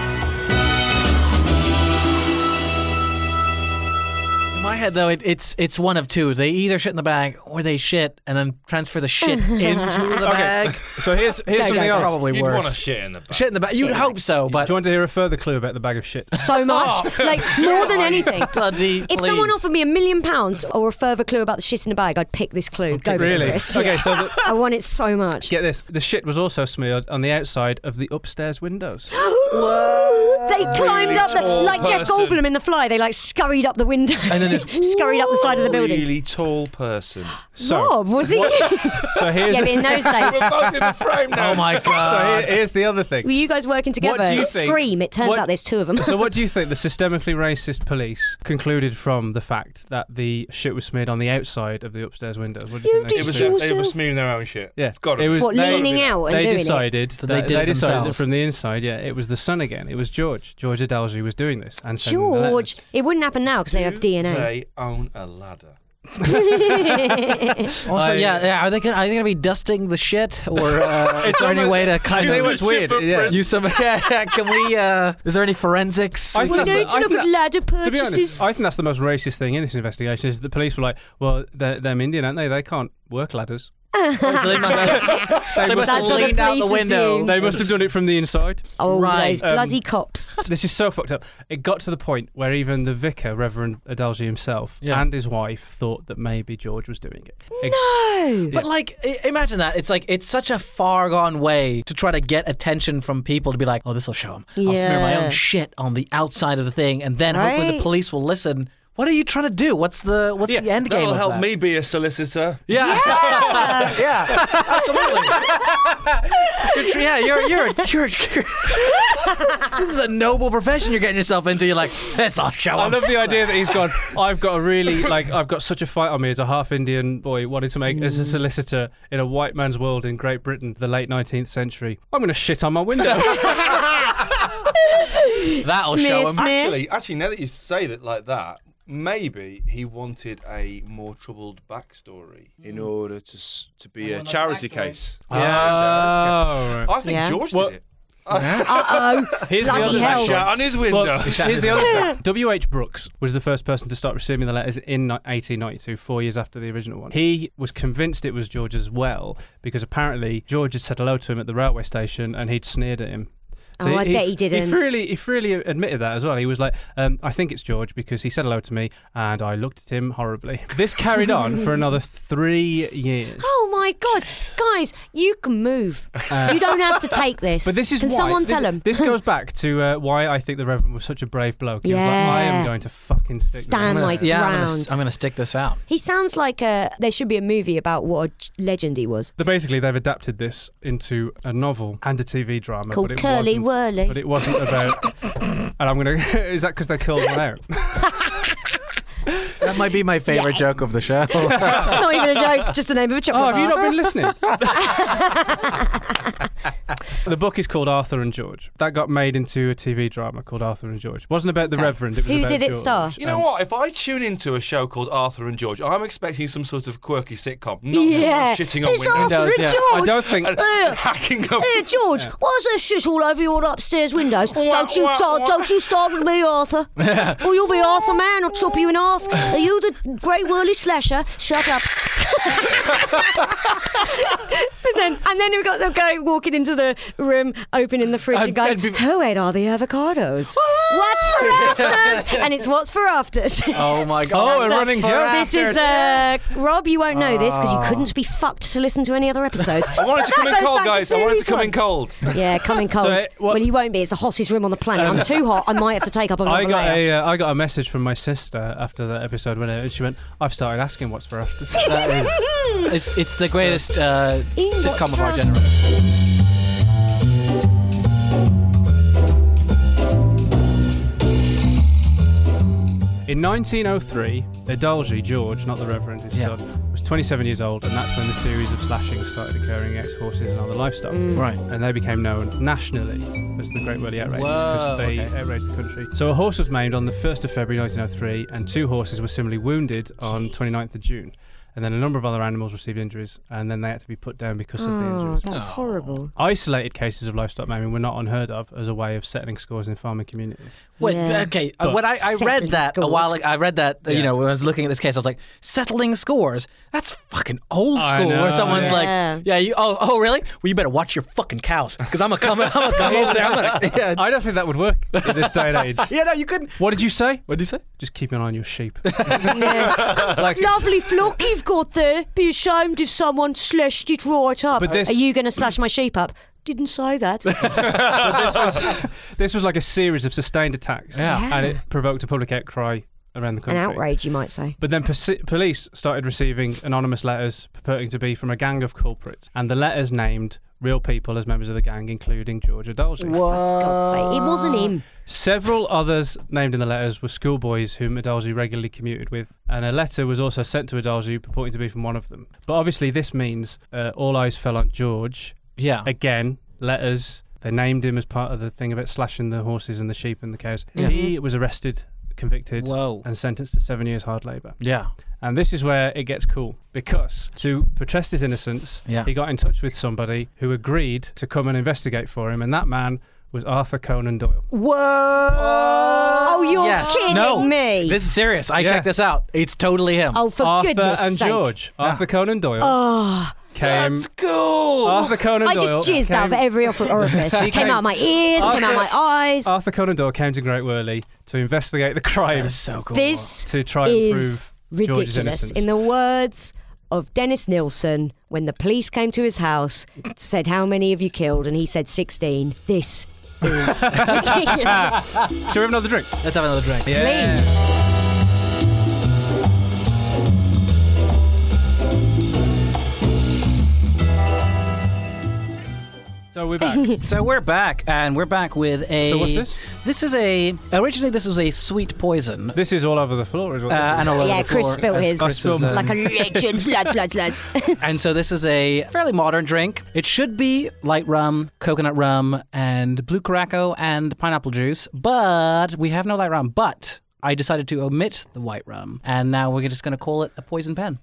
In my head, though, it, it's it's one of two. They either shit in the bag or they shit and then transfer the shit into the bag. So here's here's That's something else. probably You'd worse. want to shit in the bag. Shit in the bag. You'd hope so, but Do you want to hear a further clue about the bag of shit? So much, like more than anything. bloody. If please. someone offered me a million pounds or a further clue about the shit in the bag, I'd pick this clue. Go for it, Really? Chris. Okay, so the, I want it so much. get this. The shit was also smeared on the outside of the upstairs windows. They climbed up the, tall like Jeff person. Goldblum in The Fly. They like scurried up the window, And then it's scurried up the side of the building. Really tall person. So, Rob, was he? so here's Yeah, but in those days, We're both in the frame now. oh my so god. here, here's the other thing. were you guys working together? What do you think- Scream. It turns what- out there's two of them. So what do you think the systemically racist police concluded from the fact that the shit was smeared on the outside of the upstairs windows? What do you, You think they did It was concluded? yours. they were smearing their own shit. Yeah, It's got to it be. was What, they, leaning out and they doing decided So they that did it they decided that themselves. from the inside, yeah, it was the son again. It was George. George Adalji was doing this and sending the letters. George. It wouldn't happen now because they have D N A. They own a ladder. Also, I- yeah, yeah, are they gonna are they gonna be dusting the shit, or uh, is there any almost- way to I kind tell you of what's weird. Yeah. use some? Yeah, yeah, can we? Uh, is there any forensics? I we think can- that's Need the- to I look think at that- ladder To be purchases. honest, I think that's the most racist thing in this investigation is that the police were like, well, they're, they're Indian, aren't they? They can't work ladders. so they must have, they must have That's what the leaned out the police window. assume. They must have done it from the inside. Oh, Right. those Um, bloody cops. This is so fucked up. It got to the point where even the vicar, Reverend Adalji himself, Yeah. and his wife thought that maybe George was doing it. It- No. But like, i- imagine that. It's like it's such a far gone way to try to get attention from people to be like, oh, this will show them. I'll smear my Yeah. own shit on the outside of the thing, and then hopefully the Right. police will listen. What are you trying to do? What's the what's Yeah, the end game? That'll of help that? me be a solicitor. Yeah, yeah, absolutely. You're tr- yeah, you're you're you're. This is a noble profession you're getting yourself into. You're like, this I'll show I 'em." love the idea that he's gone, I've got a really, like, I've got such a fight on me as a half Indian boy wanting to make as a solicitor in a white man's world in Great Britain, the late nineteenth century. I'm going to shit on my window. That'll Smear, show him. smear. Actually, actually, now that you say that like that, maybe he wanted a more troubled backstory in order to s- to be a charity case. Oh, right. I think Yeah. George Well- did it. Uh-oh. Here's the Bloody other hell. thing. Shot on his window. Well, here's the other thing. W H Brooks was the first person to start receiving the letters in ni- eighteen ninety-two, four years after the original one. He was convinced it was George as well, because apparently George had said hello to him at the railway station and he'd sneered at him. Oh, I bet he didn't. He freely, he freely admitted that as well. He was like, um, I think it's George because he said hello to me and I looked at him horribly. This carried on for another three years. Oh my God, guys, you can move. you don't have to take this. But this is can why. someone this, tell him? This goes back to uh, why I think the Reverend was such a brave bloke. He was like, I Yeah. am going to fucking stick Stand this. I'm gonna, my yeah, I'm gonna, ground. s- I'm gonna stick this out. He sounds like uh, there should be a movie about what a j- legend he was. But basically, they've adapted this into a novel and a T V drama. Called but it Curly wasn't, Whirly. But it wasn't about. And I'm gonna. Is that because they killed one out? That might be my favorite Yeah. joke of the show. Not even a joke, just the name of a chocolate Oh, have you bar. not been listening? The book is called Arthur and George. That got made into a T V drama called Arthur and George. It wasn't about the Reverend. It was Who about did it George. star? You know Um, what? If I tune into a show called Arthur and George, I'm expecting some sort of quirky sitcom, not Yeah. someone shitting on It's windows. Arthur and yeah. I George. don't think. Uh, Hacking up. Hey, George, why's there shit all over your upstairs windows? Don't you wah, start, wah. don't you start with me, Arthur. Or you'll be Arthur Man, I'll chop you in half. Are you the great whirly slasher? Shut up. and then and then we've got them going, walking into the room, opening the fridge and, And- going, and be- who ate all the avocados? What's for afters? And it's what's for afters. Oh my god! Oh, a running joke. This is, uh, Rob, you won't know this because you couldn't be fucked to listen to any other episodes. I wanted to come in That goes cold, back to guys. I wanted to series come in one. cold. Yeah, coming cold. So, uh, what- well, you won't be. It's the hottest room on the planet. I'm too hot. I might have to take up another I got layer. a uh, I got a message from my sister after that episode went out, and she went, "I've started asking what's for afters." That is It, it's the greatest uh, In sitcom what's of our happening? generation. In nineteen oh three, Adolji, George, not the Reverend, his Yeah. son, was twenty-seven years old, and that's when the series of slashings started occurring against horses and other livestock. Right. And they became known nationally as the Great Whirly Outrages because Whoa, they okay. outraged the country. So a horse was maimed on the first of February nineteen oh three, and two horses were similarly wounded on twenty-ninth of June. And then a number of other animals received injuries, and then they had to be put down because of the Oh, injuries. that's horrible. Isolated cases of livestock maiming were not unheard of as a way of settling scores in farming communities. Wait, Yeah. okay. Uh, But when I, I read settling that a scores. while ago, I read that, uh, you Yeah. know, when I was looking at this case, I was like, settling scores? That's fucking old I school. know, Where someone's yeah. like, yeah, you, oh, oh, really? Well, you better watch your fucking cows because I'm going to come, I'm gonna come over there. I'm gonna, yeah. I don't think that would work in this day and age. yeah, no, you couldn't. What did you say? What did you say? Just keep an eye on your sheep. Yeah. Like, Lovely flock you've got there. Be ashamed if someone slashed it right up. But this- Are you going to slash my sheep up? Didn't say that. but this was this was like a series of sustained attacks, Yeah. and it provoked a public outcry around the An country. outrage, you might say. But then posi- police started receiving anonymous letters purporting to be from a gang of culprits, and the letters named real people as members of the gang, including George Adolji. For God's sake, it wasn't him. Several others named in the letters were schoolboys whom Adolji regularly commuted with, and a letter was also sent to Adolji purporting to be from one of them. But obviously this means uh, all eyes fell on George. Yeah. Again, letters. They named him as part of the thing about slashing the horses and the sheep and the cows. Yeah. He was arrested, convicted, Whoa. and sentenced to seven years hard labour. Yeah. And this is where it gets cool, because to protest his innocence, Yeah. he got in touch with somebody who agreed to come and investigate for him, and that man was Arthur Conan Doyle. Whoa! Oh, you're yes. kidding no. me. This is serious. I Yeah. checked this out. It's totally him. Oh, for Arthur goodness and sake. George. Arthur Conan Doyle Oh, came. That's cool. Arthur Conan I Doyle just jizzed out of came- every or- orifice. It came came- out of my ears, came out of my eyes. Arthur Conan Doyle came to Great Whirly to investigate the That crime is so cool. This to try and is prove George's ridiculous. innocence. In the words of Dennis Nilsson, when the police came to his house, said, "How many have you killed?" And he said sixteen. This is ridiculous. Shall we have another drink? Let's have another drink. Please. So we're back. So we're back, and we're back with a. So what's this? This is a. Originally, this was a sweet poison. This is all over the floor as well. Uh, and all over Yeah, the floor, Chris spilled as his Chris is, um, like a legend. lads, lads, lads. And so this is a fairly modern drink. It should be light rum, coconut rum, and blue Curaçao and pineapple juice, but we have no light rum. But I decided to omit the white rum, and now we're just going to call it a poison pen.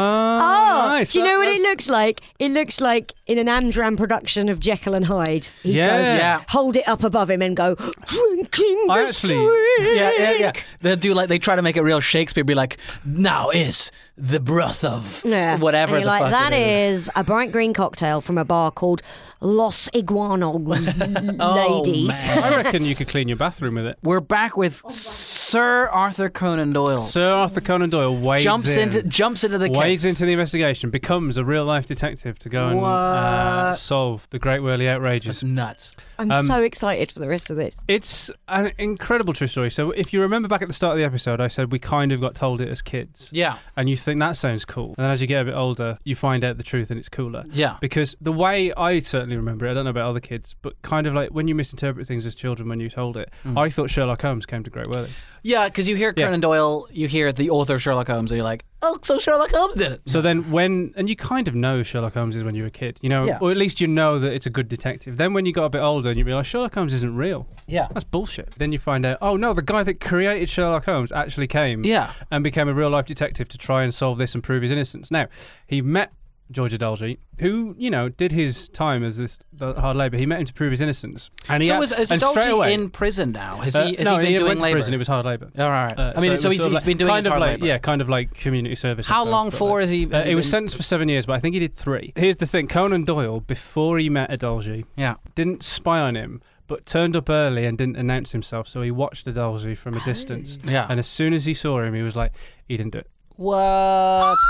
Ah, Oh, nice. do you know what it That's- looks like? It looks like in an Amdram production of Jekyll and Hyde. He'd Yeah. go, Yeah. hold it up above him and go, drinking I this actually- drink. Yeah, yeah, yeah. They do like they try to make it real Shakespeare. Be like, now is the breath of Yeah. whatever And the you're like, fuck that it is. is a bright green cocktail from a bar called Los Iguanos Oh, Ladies. man. I reckon you could clean your bathroom with it. We're back with Sir Arthur Conan Doyle. Sir Arthur Conan Doyle wades jumps in, into jumps into the wades case. into the investigation, becomes a real life detective to go and uh, What? solve the Great Whirly Outrages. That's nuts. I'm Um, so excited for the rest of this. It's an incredible true story. So if you remember back at the start of the episode, I said we kind of got told it as kids. Yeah, And you think that sounds cool. And then as you get a bit older, you find out the truth and it's cooler. yeah. Because the way I certainly remember it, I don't know about other kids, but kind of like when you misinterpret things as children when you told it, Mm. I thought Sherlock Holmes came to Great Whirly. Yeah, because you hear Yeah. Conan Doyle, you hear the author of Sherlock Holmes, and you're like, oh, so Sherlock Holmes did it. So then when, and you kind of know Sherlock Holmes is when you're a kid, you know, Yeah. or at least you know that it's a good detective. Then when you got a bit older and you realise Sherlock Holmes isn't real, Yeah. that's bullshit. Then you find out, oh no, the guy that created Sherlock Holmes actually came Yeah. and became a real life detective to try and solve this and prove his innocence. Now, he met George Adolji, who, you know, did his time as this the hard labour. He met him to prove his innocence. And he So had- is, is and straight Adolji away, in prison now? Has uh, he, has no, he been doing went to labour? prison. It was hard labour. All right. Uh, I mean, it so, was he's, sort of he's like- been doing kind his of hard like, labour. Yeah, kind of like community service. How at long first, but, for has he? like- Has Uh, he he was been- sentenced for seven years, but I think he did three. Here's the thing: Conan Doyle, before he met Adolji, Yeah. didn't spy on him, but turned up early and didn't announce himself. So he watched Adolji from a distance, Yeah. and as soon as he saw him, he was like, he didn't do it. What?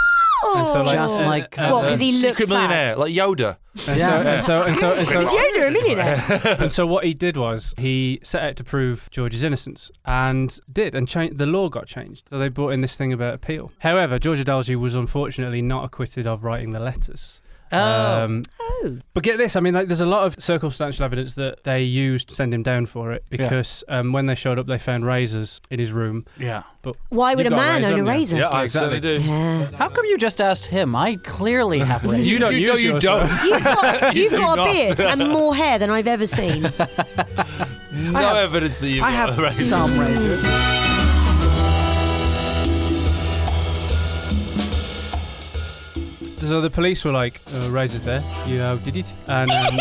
And so, like, Just uh, like- uh, What, 'cause he Secret looked sad? millionaire, like Yoda. And Yeah. so, and so, and so, and so, Is Yoda a millionaire? and so what he did was he set out to prove George's innocence and did, and cha- the law got changed. So they brought in this thing about appeal. However, George Adelji was unfortunately not acquitted of writing the letters. Oh. Um, Oh. but get this, I mean, like, there's a lot of circumstantial evidence that they used to send him down for it because um, when they showed up, they found razors in his room. Yeah. But Why would a you've got man own a haven't you? razor? Yeah, I Exactly. certainly do. Yeah. How come you just asked him? I clearly have razors. You don't You know use you yours, don't. though. You've got, you've do got a not. beard and more hair than I've ever seen. No have- evidence that you've I got have a razor. some razors. So the police were like, uh, razors there, you know, did it? And, um,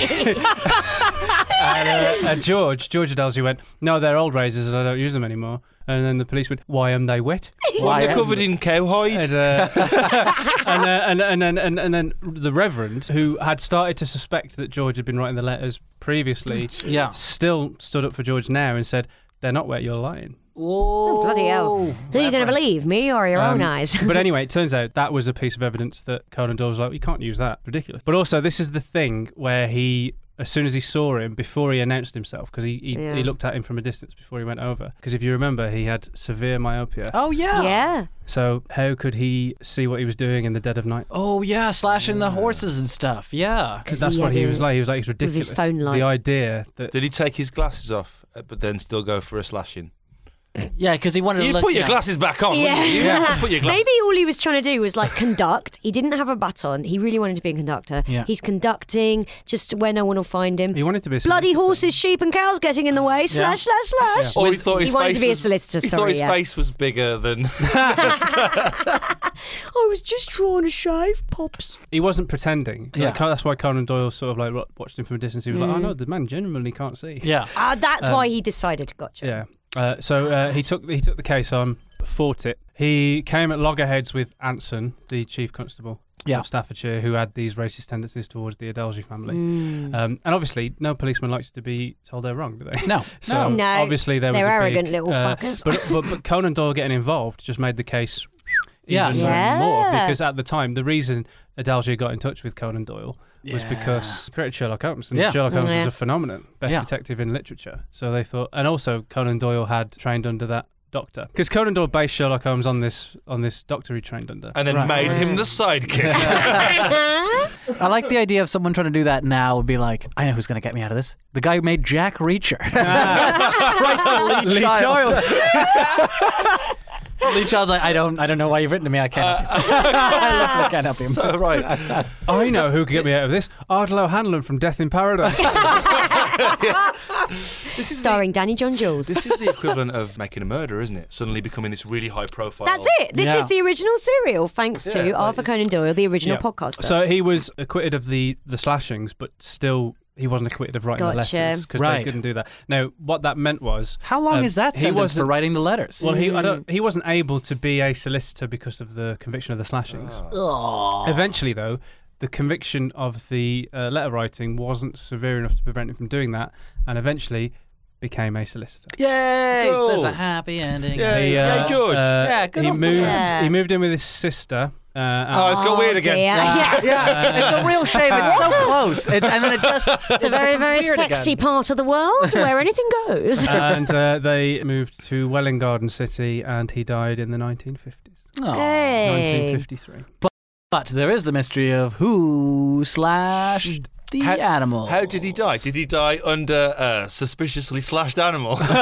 and, uh, and George, George Adelji went, no, they're old razors and I don't use them anymore. And then the police went, why am they wet? Why they're covered in cow hide? And, uh, and, uh, and, and, and, and, and then the Reverend, who had started to suspect that George had been writing the letters previously, Yeah. still stood up for George now and said, they're not wet, you're lying. Whoa. Bloody hell. Who are you going to believe, me or your Um, own eyes? But anyway, it turns out that was a piece of evidence that Conan Doyle was like, you can't use that. Ridiculous. But also, this is the thing where he, as soon as he saw him, before he announced himself, because he, he, Yeah. he looked at him from a distance before he went over. Because if you remember, he had severe myopia. Oh, yeah. Yeah. So how could he see what he was doing in the dead of night? Oh, yeah, slashing the horses and stuff. Yeah. Because 'Cause that's he what had he a- was like. He was like, it's with ridiculous. his phone light. The idea that... Did he take his glasses off, uh, but then still go for a slashing? Yeah, because he wanted to You look... put your yeah. glasses back on. Yeah. wouldn't you? You put your glasses. Maybe all he was trying to do was like conduct. He didn't have a baton. He really wanted to be a conductor. Yeah. He's conducting just where no one will find him. He wanted to be a Bloody solicitor. horses, sheep, and cows getting in the way. Slash, slash, slash. Or he thought his He wanted face to be a was, solicitor, He sorry, thought his yeah. face was bigger than. I was just trying to shave, pops. He wasn't pretending. Yeah. Like, that's why Conan Doyle sort of like wa- watched him from a distance. He was like, Mm. oh no, the man genuinely can't see. Yeah. Uh, that's Um, why he decided. Gotcha. Yeah. Uh, so uh, he took he took the case on, fought it. He came at loggerheads with Anson, the chief constable Yeah. of Staffordshire, who had these racist tendencies towards the Adelji family. Mm. Um, and obviously, no policeman likes to be told they're wrong, do they? No. So No. obviously there was They're a arrogant big, little uh, fuckers. But, but but Conan Doyle getting involved just made the case Yeah. even Yeah. more, because at the time the reason Adelji got in touch with Conan Doyle was Yeah. because he created Sherlock Holmes, and Yeah. Sherlock Holmes Yeah. was a phenomenon, best Yeah. detective in literature. So they thought, and also Conan Doyle had trained under that doctor, because Conan Doyle based Sherlock Holmes on this on this doctor he trained under. And then Right. made him the sidekick. I like the idea of someone trying to do that now would be like, I know who's going to get me out of this. The guy who made Jack Reacher. Lee Child. Lee Child's like, I don't, I don't know why you've written to me. I can't. help you. I literally can't help him. So right. I know who could get me out of this. Ardal O'Hanlon from Death in Paradise. Starring Danny John Jules. This is the equivalent of making a murder, isn't it? Suddenly becoming this really high profile. That's it. This Yeah. is the original serial, thanks to Yeah, Arthur like- Conan Doyle, the original Yeah. podcaster. So he was acquitted of the the slashings, but still he wasn't acquitted of writing Gotcha. the letters because Right. they couldn't do that. Now, what that meant was, How long Um, is that he sentence for wasn't- writing the letters? well, he I Mm. don't he wasn't able to be a solicitor because of the conviction of the slashings. Oh. Eventually, though, the conviction of the uh, letter writing wasn't severe enough to prevent him from doing that, and eventually became a solicitor. Yay! Cool. There's a happy ending. Yeah. He, Yay, George. Yeah, good he old moved. Yeah. He moved in with his sister. Uh, Oh, it's got weird again. dear. Yeah. Yeah, it's a real shame. It's so close, it, and then it just It's a very, very weird sexy again. part of the world where anything goes. and uh, they moved to Welwyn Garden City, and he died in the nineteen fifties. Aw. Hey. nineteen fifty-three. But there is the mystery of who slashed the How- animal. How did he die? Did he die under a suspiciously slashed animal? It's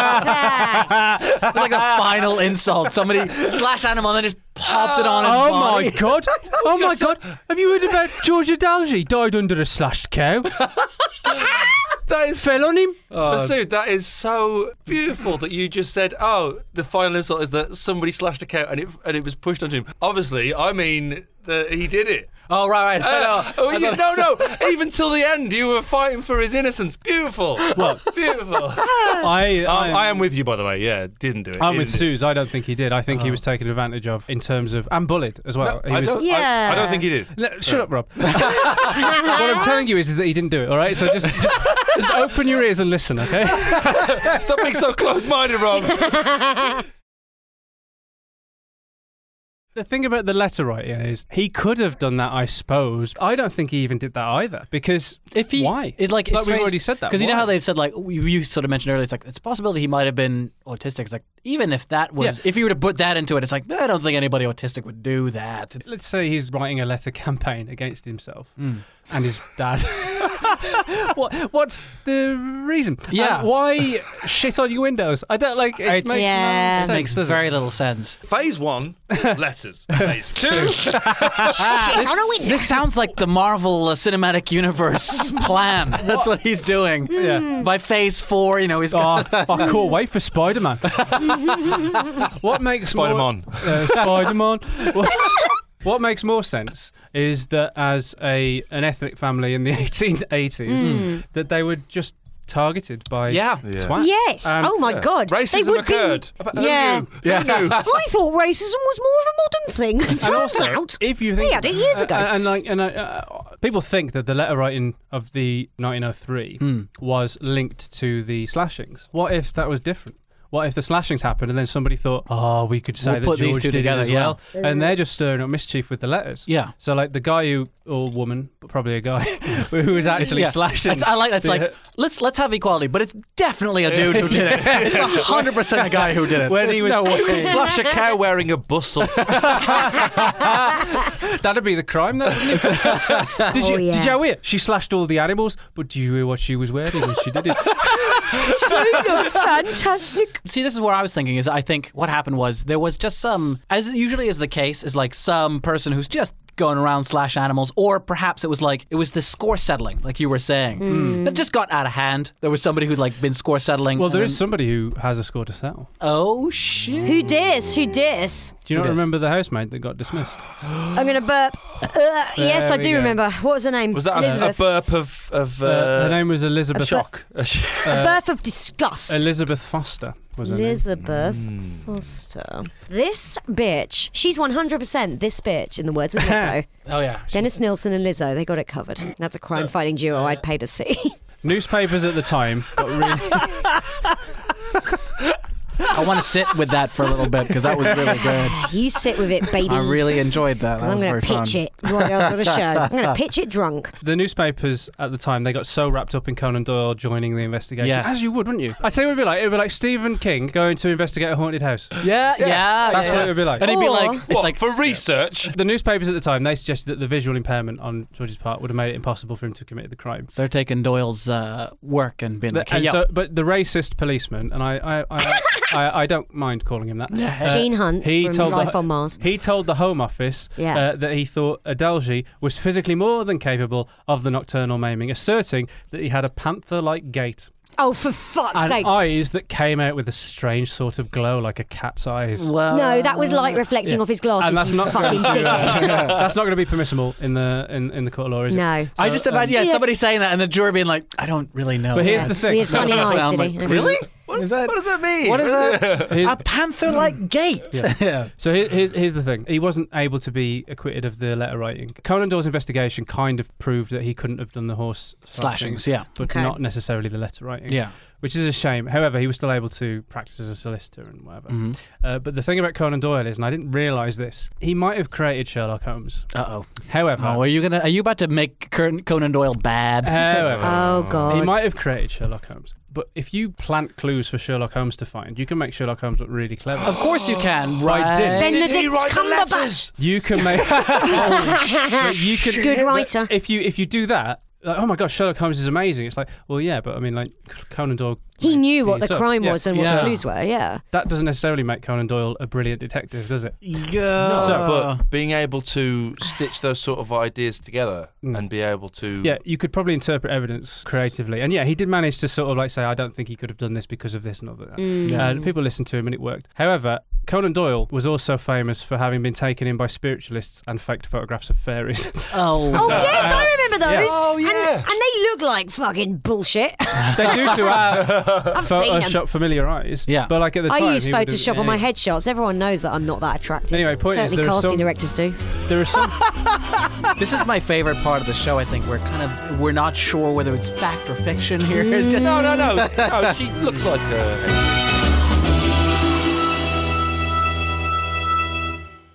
like a final insult. Somebody slashed animal and then just popped it on his Oh body. my god! Oh my god! Have you heard about George Adelji? Died under a slashed cow. That is Fell on him. Masood, that is so beautiful that you just said, oh, the final insult is that somebody slashed a cow and it and it was pushed onto him. Obviously, I mean that he did it. Oh, right, right. Uh, I oh, know. you, no, no. Even till the end, you were fighting for his innocence. Beautiful. What? Beautiful. I, I, I am with you, by the way. Yeah, didn't do it. I'm He with didn't do it. Suze. I don't think he did. I think he was taken advantage of in terms of and bullied as well. No, he I, was, don't, I, Yeah. I don't think he did. No, shut up, Rob. What I'm telling you is, is that he didn't do it. All right, so just, just, just open your ears and listen, okay? Stop being so close-minded, Rob. The thing about the letter writing is he could have done that, I suppose. I don't think he even did that either, because If he, why? It, like, It's it's like we've already said that. Because you know Why? how they said, like, you you sort of mentioned earlier, it's like, it's a possibility he might have been autistic. It's like, even if that was, Yeah. if you were to put that into it, it's like, I don't think anybody autistic would do that. Let's say he's writing a letter campaign against himself Mm. and his dad. what, what's the reason? Yeah. And why shit on your windows? I don't like it. It's- Makes Yeah. no It sense, makes does it? very little sense. Phase one, letters. Phase two, Shit on a window. This sounds like the Marvel uh, Cinematic Universe plan. That's what he's doing. Yeah. By phase four, you know, he's got... Oh, I can't wait for Spider-Man. What makes more... Spider-Man. Uh, Spider-Man. What, what makes more sense is that as a an ethnic family in the eighteen eighties, that they were just targeted by Yeah. Yeah. twats. Yes. And- oh my God. Racism They would occurred. Be, Who yeah. knew? Yeah. Who knew? I thought racism was more of a modern thing. Turns And also, out, if you think we had it years ago. and, and like, and uh, uh, people think that the letter writing of the nineteen oh three Hmm. was linked to the slashings. What if that was different? What if the slashings happened and then somebody thought, oh, we could say We'll that put George these two did together, it as yeah. well, and they're just stirring up mischief with the letters. Yeah. So like the guy who, or woman, but probably a guy, who was actually Yeah. slashing. It's- I like that's the- like let's let's have equality, but it's definitely a dude who did it. It's a hundred percent a guy who did it. When There's he was- no You way. could slash a cow wearing a bustle. That'd be the crime, then, wouldn't it? did you Oh, yeah. did you hear? She slashed all the animals, but do you hear what she was wearing when she did it? So you're fantastic. See, this is where I was thinking. Is I think what happened was there was just some, as usually is the case, is like some person who's just going around slash animals, or perhaps it was like it was the score settling, like you were saying, that just got out of hand. There was somebody who'd like been score settling. Well, and there then- is somebody who has a score to settle. Oh shit! Who dis? Who dis? Do you Who not does? remember the housemaid that got dismissed? I'm going to burp. Uh, yes, I we do go. remember. What was her name? Was that a, a Elizabeth. burp of, of uh, Uh, her name was Elizabeth. a shock? A sh- A birth of disgust. Elizabeth Foster was her name. Elizabeth Foster. This bitch. She's one hundred percent this bitch, in the words of Lizzo. Oh yeah. Dennis Nilsson and Lizzo, they got it covered. That's a crime-fighting duo I'd pay to see. Newspapers at the time got really. I want to sit with that for a little bit because that was really good. You sit with it, baby. I really enjoyed that. That I'm was going very to pitch fun. it right after the show. I'm going to pitch it drunk. The newspapers at the time, they got so wrapped up in Conan Doyle joining the investigation. Yes. As you would, wouldn't you? I'd say it would be like it would be like Stephen King going to investigate a haunted house. Yeah, yeah, That's yeah. what it would be like. And he'd be Or- like, it's what, like for research? The newspapers at the time, they suggested that the visual impairment on George's part would have made it impossible for him to commit the crime. they're taking Doyle's uh, work and being The- like, and yeah. so, but the racist policeman, and I, I, I, I, I don't mind calling him that. uh, Gene Hunt he from told the- Life on Mars. He told the Home Office Yeah. uh, that he thought Adelgi was physically more than capable of the nocturnal maiming, asserting that he had a panther-like gait Oh, for fuck's and sake. eyes that came out with a strange sort of glow, like a cat's eyes. well, No, that was light reflecting yeah. off his glasses, And that's you not fucking going to- dickhead. That's not going to be permissible in the in, in the court of law, is it? No. I So, just imagine, um, yeah, Yeah. somebody saying that and the jury being like, I don't really know. But here's that. the thing. He had funny Doesn't eyes, sound did he? like- Really? What is that? What does that mean? What is that? Here's- A panther-like gait. Yeah. So here, here's, here's the thing. He wasn't able to be acquitted of the letter writing. Conan Doyle's investigation kind of proved that he couldn't have done the horse Slashings, yeah. but Okay. not necessarily the letter writing. Yeah. Which is a shame. However, he was still able to practice as a solicitor and whatever. Mhm. Uh, but the thing about Conan Doyle is, and I didn't realise this, he might have created Sherlock Holmes. Uh-oh. However, Oh, are you gonna? Are you about to make Cur- Conan Doyle bad? however Oh, God. he might have created Sherlock Holmes. But if you plant clues for Sherlock Holmes to find, you can make Sherlock Holmes look really clever. Of course you can. I Right? did. Benedict Did he write the Cumberbatch. letters? You can make. But you can. Good writer. If you if you do that, like, oh my gosh, Sherlock Holmes is amazing. It's like, well, yeah, but I mean, like Conan Doyle. He knew what the himself. crime Yeah. was and what Yeah. the clues were, yeah. That doesn't necessarily make Conan Doyle a brilliant detective, does it? Yeah. No, So- but being able to stitch those sort of ideas together Mm. and be able to Yeah, you could probably interpret evidence creatively. And yeah, he did manage to sort of like say, I don't think he could have done this because of this and all that. Mm. Yeah. And people listened to him and it worked. However, Conan Doyle was also famous for having been taken in by spiritualists and faked photographs of fairies. Oh. Oh, yes, I remember those. Yeah. Oh, yeah. And, and they look like fucking bullshit. They do to our I've seen them. Photoshop familiar eyes. Yeah. But like at the time, I use he would've- Photoshop on my headshots. Everyone knows that I'm not that attractive. Anyway, point is, Certainly there are casting some- directors do. There are some. This is my favorite part of the show. I think we're kind of we're not sure whether it's fact or fiction here. It's just No, no, no. no she looks like a.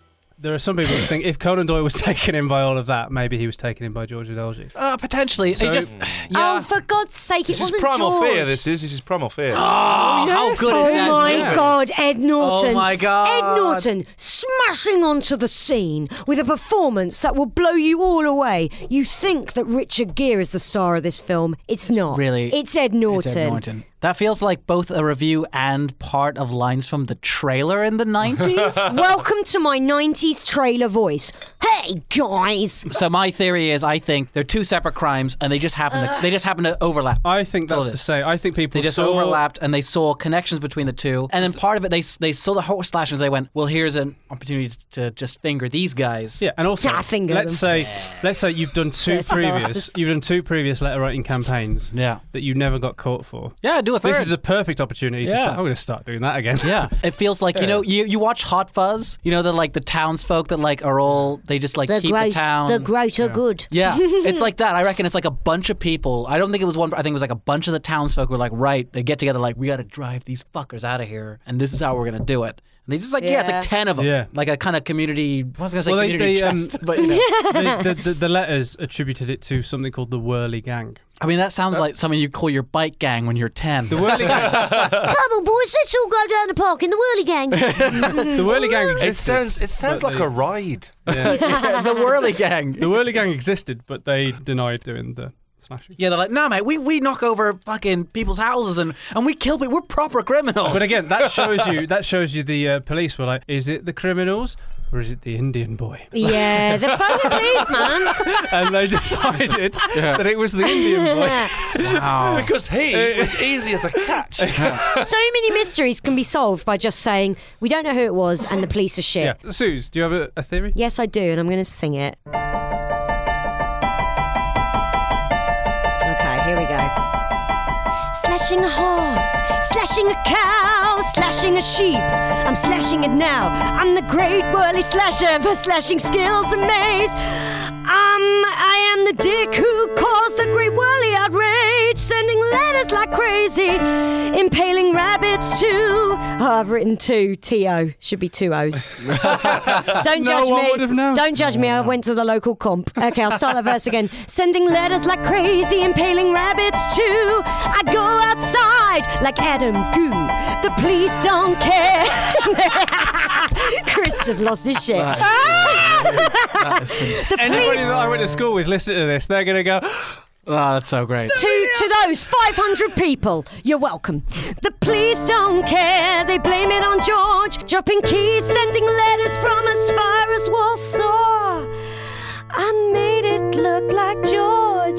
there are some people who think if Conan Doyle was taken in by all of that, maybe he was taken in by George Adelgise. Uh, potentially. So- they just, yeah. Oh, for God's sake, it This is wasn't Primal George. Fear, this is. This is Primal Fear. Oh, how good Oh is that? my Yeah. God, Ed Norton. Oh my God. Ed Norton smashing onto the scene with a performance that will blow you all away. You think that Richard Gere is the star of this film. It's not. Really? It's Ed Norton. It's Ed Norton. That feels like both a review and part of lines from the trailer in the nineties. Welcome to my nineties trailer voice. Hey, guys. So my theory is, I think they're two separate crimes, and they just happen to they just happen to overlap. I think That's all that's it the is. same. I think people They just saw, overlapped, and they saw connections between the two. And then part of it, they they saw the horse slashers. They went, well, here's an opportunity to just finger these guys. Yeah, and also Ah, finger let's them. say let's say you've done two Dirty previous bastards. you've done two previous letter writing campaigns Yeah. that you never got caught for. Yeah, do a third. This is a perfect opportunity to Yeah. start. I'm going to start doing that again. Yeah, it feels like you know you, you watch Hot Fuzz. You know the like the townsfolk that like are all they just like keep the town. the greater good. Yeah, it's like that. I reckon it's like a bunch of people. I don't think it was one. I think it was like a bunch of the townsfolk who were like, right, they get together like, we got to drive these fuckers out of here, and this is how we're gonna do it. And they just like, yeah, it's Yeah. like ten of them. Yeah. Like a kind of community. I was gonna say Well, they- community they, um, chest, but you know. the, the, the, the letters attributed it to something called the Whirly Gang. I mean, that sounds like something you call your bike gang when you're ten. The Whirly Gang, Come on, boys, let's all go down the park in the Whirly Gang. the Whirly Gang existed. It sounds. It sounds but like they- a ride. Yeah. the Whirly Gang. The Whirly Gang existed, but they denied doing the slashing. Yeah, they're like, nah, mate, we, we knock over fucking people's houses and, and we kill people. We're proper criminals. But again, that shows you that shows you the uh, police were like, is it the criminals or is it the Indian boy? Yeah, the fucking police, man. And they decided that it was the Indian boy. Wow. Because he was easy as a catch. So many mysteries can be solved by just saying, we don't know who it was and the police are shit. Yeah, Suze, do you have a, a theory? Yes, I do, and I'm going to sing it. Okay, here we go. Slashing a horse, slashing a cow, slashing a sheep. I'm slashing it now. I'm the great whirly slasher. My slashing skills amaze. Um, I am the dick who caused the great whirly outrage, sending letters like crazy, impaling rabbits too. Oh, I've written two. T O should be two O's. Don't No judge one me. would have known. Don't judge me. I went to the local comp. Okay, I'll start that verse again. Sending letters like crazy, impaling rabbits too. I go outside like Adam Goo. The police don't care. Chris just lost his shit. The Anybody police. that I went to school with listening to this, they're going to go, Oh, that's so great. To, to those five hundred people, you're welcome. The police don't care, they blame it on George. Dropping keys, sending letters from as far as Warsaw. I made it look like George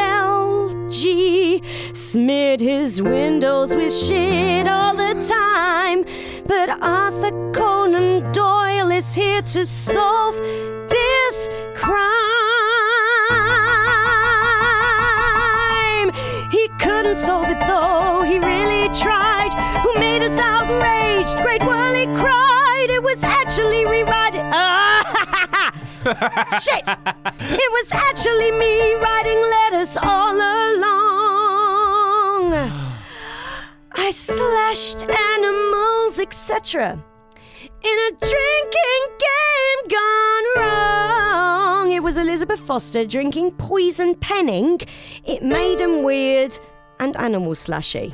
Aldel smeared his windows with shit all the time. But Arthur Conan Doyle is here to solve this crime. He couldn't solve it though, he really tried. Who made us outraged? Great Whirly cried. It was actually rewriting. Ah, shit! It was actually me writing letters all along. I slashed animals, et cetera in a drinking game gone wrong. It was Elizabeth Foster drinking poison penning. It made him weird and animal slashy.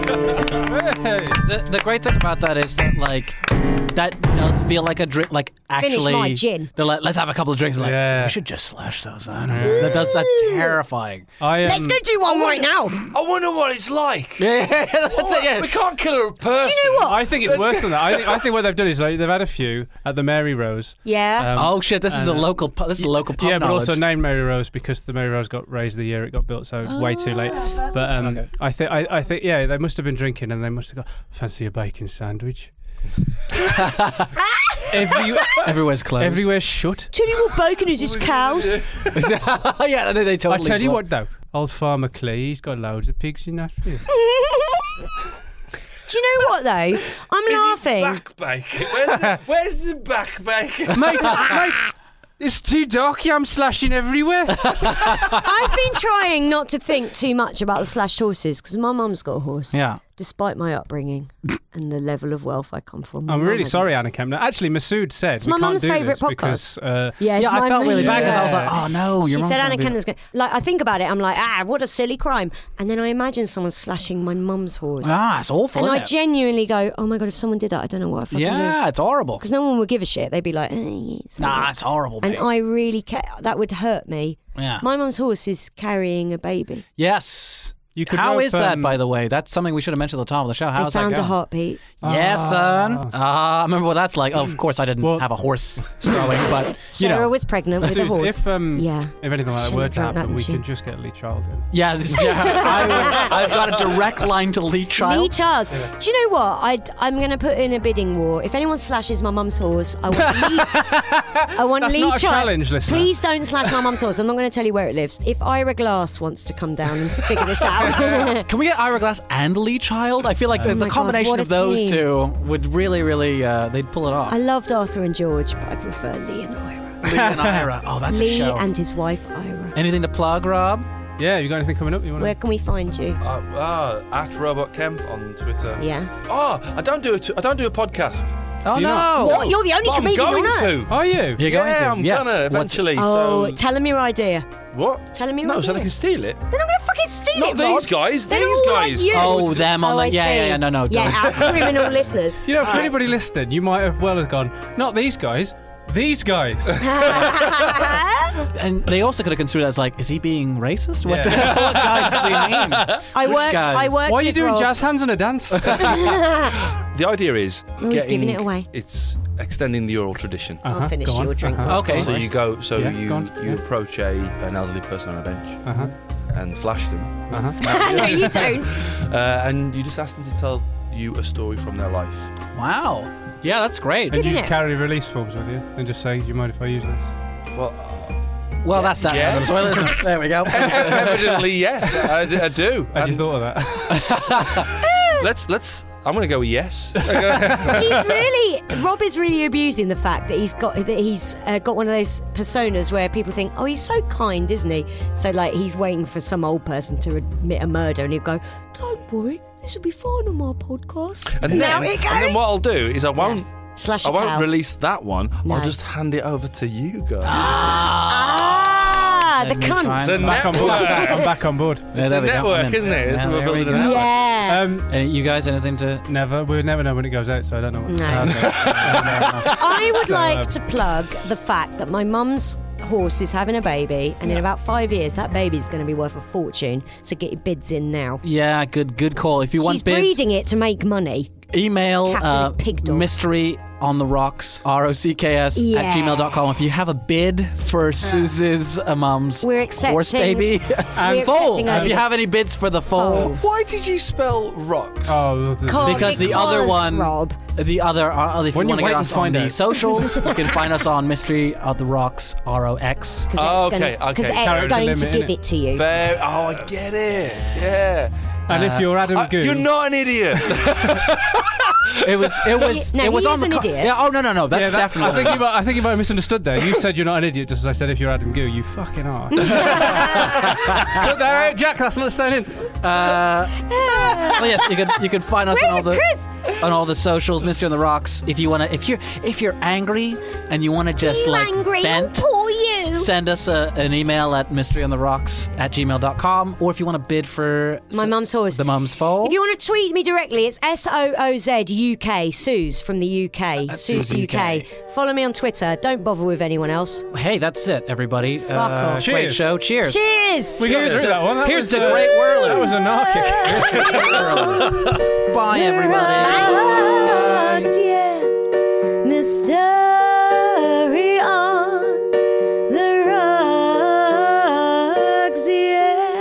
The, the great thing about that is that, like, that does feel like a drink. Like, actually, my gin. they're like, let's have a couple of drinks. Like, Yeah. we should just slash those. I don't know. That does. That's terrifying. I, um, Let's go do one right now. I wonder what it's like. Yeah, yeah, that's it. Yeah. We can't kill a person. Do you know what? I think it's worse than that. I think, I think what they've done is like, they've had a few at the Mary Rose. Yeah. Um, Oh shit! This is a and, uh, local. pu- This is a local pub yeah, but knowledge. also named Mary Rose because the Mary Rose got raised the year it got built, so it's way too late. But um, Okay. I think I, I think yeah, they must have been drinking and they must have got fancy a bacon sandwich. Every, Everywhere's closed. everywhere's shut. Tell you what bacon is, it's cows. Yeah, they, they totally. I tell you blow- what though, old Farmer Clee, he's got loads of pigs in Nashville. Do you know what though? I'm Is laughing. it back bacon? Where's the, where's the back bacon? mate, mate, it's too darky. I'm slashing everywhere. I've been trying not to think too much about the slashed horses because my mum's got a horse. Yeah. despite my upbringing and the level of wealth I come from. my I'm mum really hasn't. sorry, Anna Kempner. Actually, Masood said It's we my can't mum's do favourite this podcast. because uh, Yeah, Yeah, I felt really bad because I was like, Yeah. oh no, your She mom's said gonna Anna be- Kendall's going to... Like, I think about it, I'm like, ah, what a silly crime. And then I imagine someone slashing my mum's horse. Ah, it's awful. and I isn't it? genuinely go, oh my God, if someone did that, I don't know what I fucking do. yeah, it's horrible. Because no one would give a shit. They'd be like, eh, it's Nah, alright. it's horrible. And mate. I really... Ca- that would hurt me. yeah. My mum's horse is carrying a baby. yes. You could How rope, is that, um, by the way? That's something we should have mentioned at the top of the show. They How's that found a going? heartbeat. Yes, son. Ah, I remember what that's like. Oh, of course, I didn't Well- have a horse throwing, but you Sarah know, was pregnant with a Suze, horse. if um, Yeah. if anything like that Shouldn't were have to drunk that, happen, we didn't can she? just get Lee Child in. yeah, this, yeah. I would, I've got a direct line to Lee Child. Lee Child. Do you know what? I'd, I'm going to put in a bidding war. If anyone slashes my mum's horse, I want Lee, I want That's Lee not a Child. challenge, listener. Please don't slash my mum's horse. I'm not going to tell you where it lives. If Ira Glass wants to come down and figure this out. Can we get Ira Glass and Lee Child? I feel like the, Oh the my God, combination what a of those team. two would really, really, uh, they'd pull it off. I loved Arthur and George, but I prefer Lee and Ira. Lee and Ira. Oh, that's a Lee show. and his wife Ira. Anything to plug, Rob? Yeah, you got anything coming up? You want Where can we find you? Uh, uh, at Robot Kemp on Twitter. Yeah. Oh, I don't do a t- I don't do a podcast. Oh, Do you no. not? What? You're the only But I'm comedian going on earth. to. Are you? You're going yeah, to? I'm yes. gonna What's- eventually. Oh, so tell them your idea. what? Tell them your No, idea. so they can steal it. They're not going to fucking steal Not it, these Rob. guys. They're These all like guys. you. Oh, them on Oh, the... I Yeah, yeah, see. yeah, no, no. Yeah, don't. our criminal listeners. You know, for Alright. anybody listening, you might have well have gone, not these guys, these guys. And they also could have construed it as like, is he being racist? What, Yeah. what guys does he mean? I Which worked. guys? I worked. Why are you with doing Rob. jazz hands and a dance? The idea is Oh, he's getting giving it away. It's extending the oral tradition. Uh-huh, I'll finish go on, your drink. uh-huh. Okay. So you go. So Yeah, you go on, you yeah. approach a an elderly person on a bench Uh-huh, and flash them, uh-huh. no, you don't. uh, and you just ask them to tell you a story from their life. Wow. Yeah, that's great. And you isn't just it? carry release forms with you and just say, do you mind if I use this? Well, Well, that's that. Yes. Well, listen, there we go. evidently yes, I, d- I do. Had you And thought of that? let's let's. I'm going to go with yes. He's really Rob is really abusing the fact that he's got that he's uh, got one of those personas where people think, oh, he's so kind, isn't he? So like he's waiting for some old person to admit a murder, and he'll go, don't worry, this will be fine on my podcast. And now then, it goes. and then what I'll do is I won't. Slash I a won't cow. release that one. No. I'll just hand it over to you guys. Ah, the Let me try cunts. and- The Back on board. network. I'm back on board. Yeah, there the we go. network, I'm in. isn't it? It's- Yeah, we're there we building go. a network. Yeah. Um, And you guys, anything to... never. We'll never know when it goes out, so I don't know what to No. say. Okay. I would So, like um, to plug the fact that my mum's horse is having a baby, and in about five years, that baby's going to be worth a fortune. So get your bids in now. Yeah, good good call. If you want She's bids, breeding it to make money. email uh, Capitalist pig dog. mystery on the rocks, R O C K S, Yeah. at gmail dot com. If you have a bid for Suze's uh, mum's We're accepting- horse baby, We're full. accepting If early- you have any bids for the full, Why did you spell rocks? Oh, the, Can't Because the other one- Rob. the other, uh, if When you you want to wait get and us on find the out. socials, you can find us on Mystery of the Rocks, R O X. Because Oh, Ed's okay, gonna, okay. Ed's Character going limit, to give innit? it to you. Fair. Oh, I get it. Yeah. and if you're Adam Uh, Goon, you're not an idiot. It was, it was, No, it was he on is the an co- idiot. Yeah. Oh no, no, no. That's yeah, that, I definitely. think you might. I think you might have misunderstood there. You said you're not an idiot, just as I said if you're Adam Goo, you fucking are. Put that out, Jack. That's not staying in. Uh, well, yes, you can you can find us on all the Chris! on all the socials, Mystery on the Rocks. If you wanna, if you're if you're angry and you wanna just You like angry? vent, Oh, poor you. send us a, an email at mystery on the rocks at gmail dot com, or if you want to bid for My s- mum's horse. the mum's foal. If you want to tweet me directly, it's S O O Z U K, Suze from the U K, Suze Suze U K. Follow me on Twitter. Don't bother with anyone else. Hey, that's it, everybody. Fuck uh, off. Great Cheers. show. Cheers. Cheers! We got Here's through to- that one. That here's was, to uh, Great Whirling. That was a narkic. Bye, everybody. Rocks, yeah. Mystery on the rocks, yeah.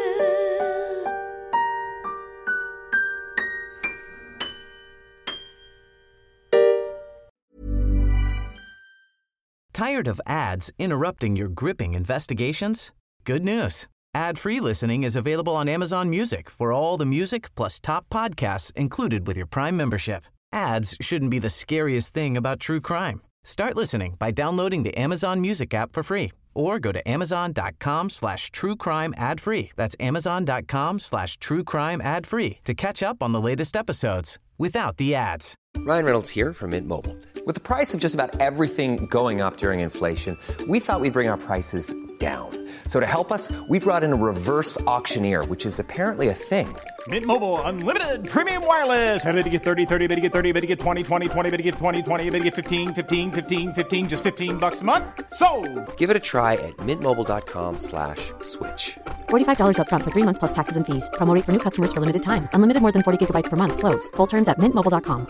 Tired of ads interrupting your gripping investigations? Good news. Ad-free listening is available on Amazon Music for all the music plus top podcasts included with your Prime membership. Ads shouldn't be the scariest thing about true crime. Start listening by downloading the Amazon Music app for free or go to amazon.com slash true crime ad free. That's amazon.com slash true crime ad free to catch up on the latest episodes without the ads. Ryan Reynolds here from Mint Mobile. With the price of just about everything going up during inflation, we thought we'd bring our prices down. So to help us, we brought in a reverse auctioneer, which is apparently a thing. Mint Mobile Unlimited Premium Wireless. How to get thirty, thirty, how to get thirty, how to get twenty, twenty, twenty, how to get twenty, twenty, how to get fifteen, fifteen, fifteen, fifteen, just fifteen bucks a month? Sold! Give it a try at mintmobile.com slash switch. forty-five dollars up front for three months plus taxes and fees. Promo rate for new customers for limited time. Unlimited more than forty gigabytes per month. Slows full terms at mint mobile dot com.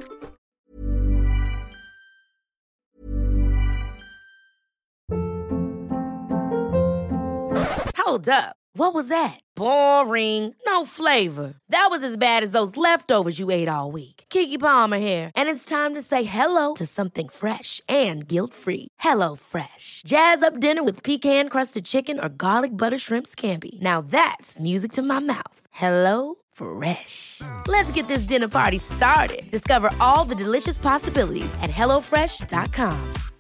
Hold up. What was that? Boring. No flavor. That was as bad as those leftovers you ate all week. Keke Palmer here, and it's time to say hello to something fresh and guilt-free. Hello Fresh. Jazz up dinner with pecan-crusted chicken or garlic butter shrimp scampi. Now that's music to my mouth. Hello Fresh. Let's get this dinner party started. Discover all the delicious possibilities at hello fresh dot com.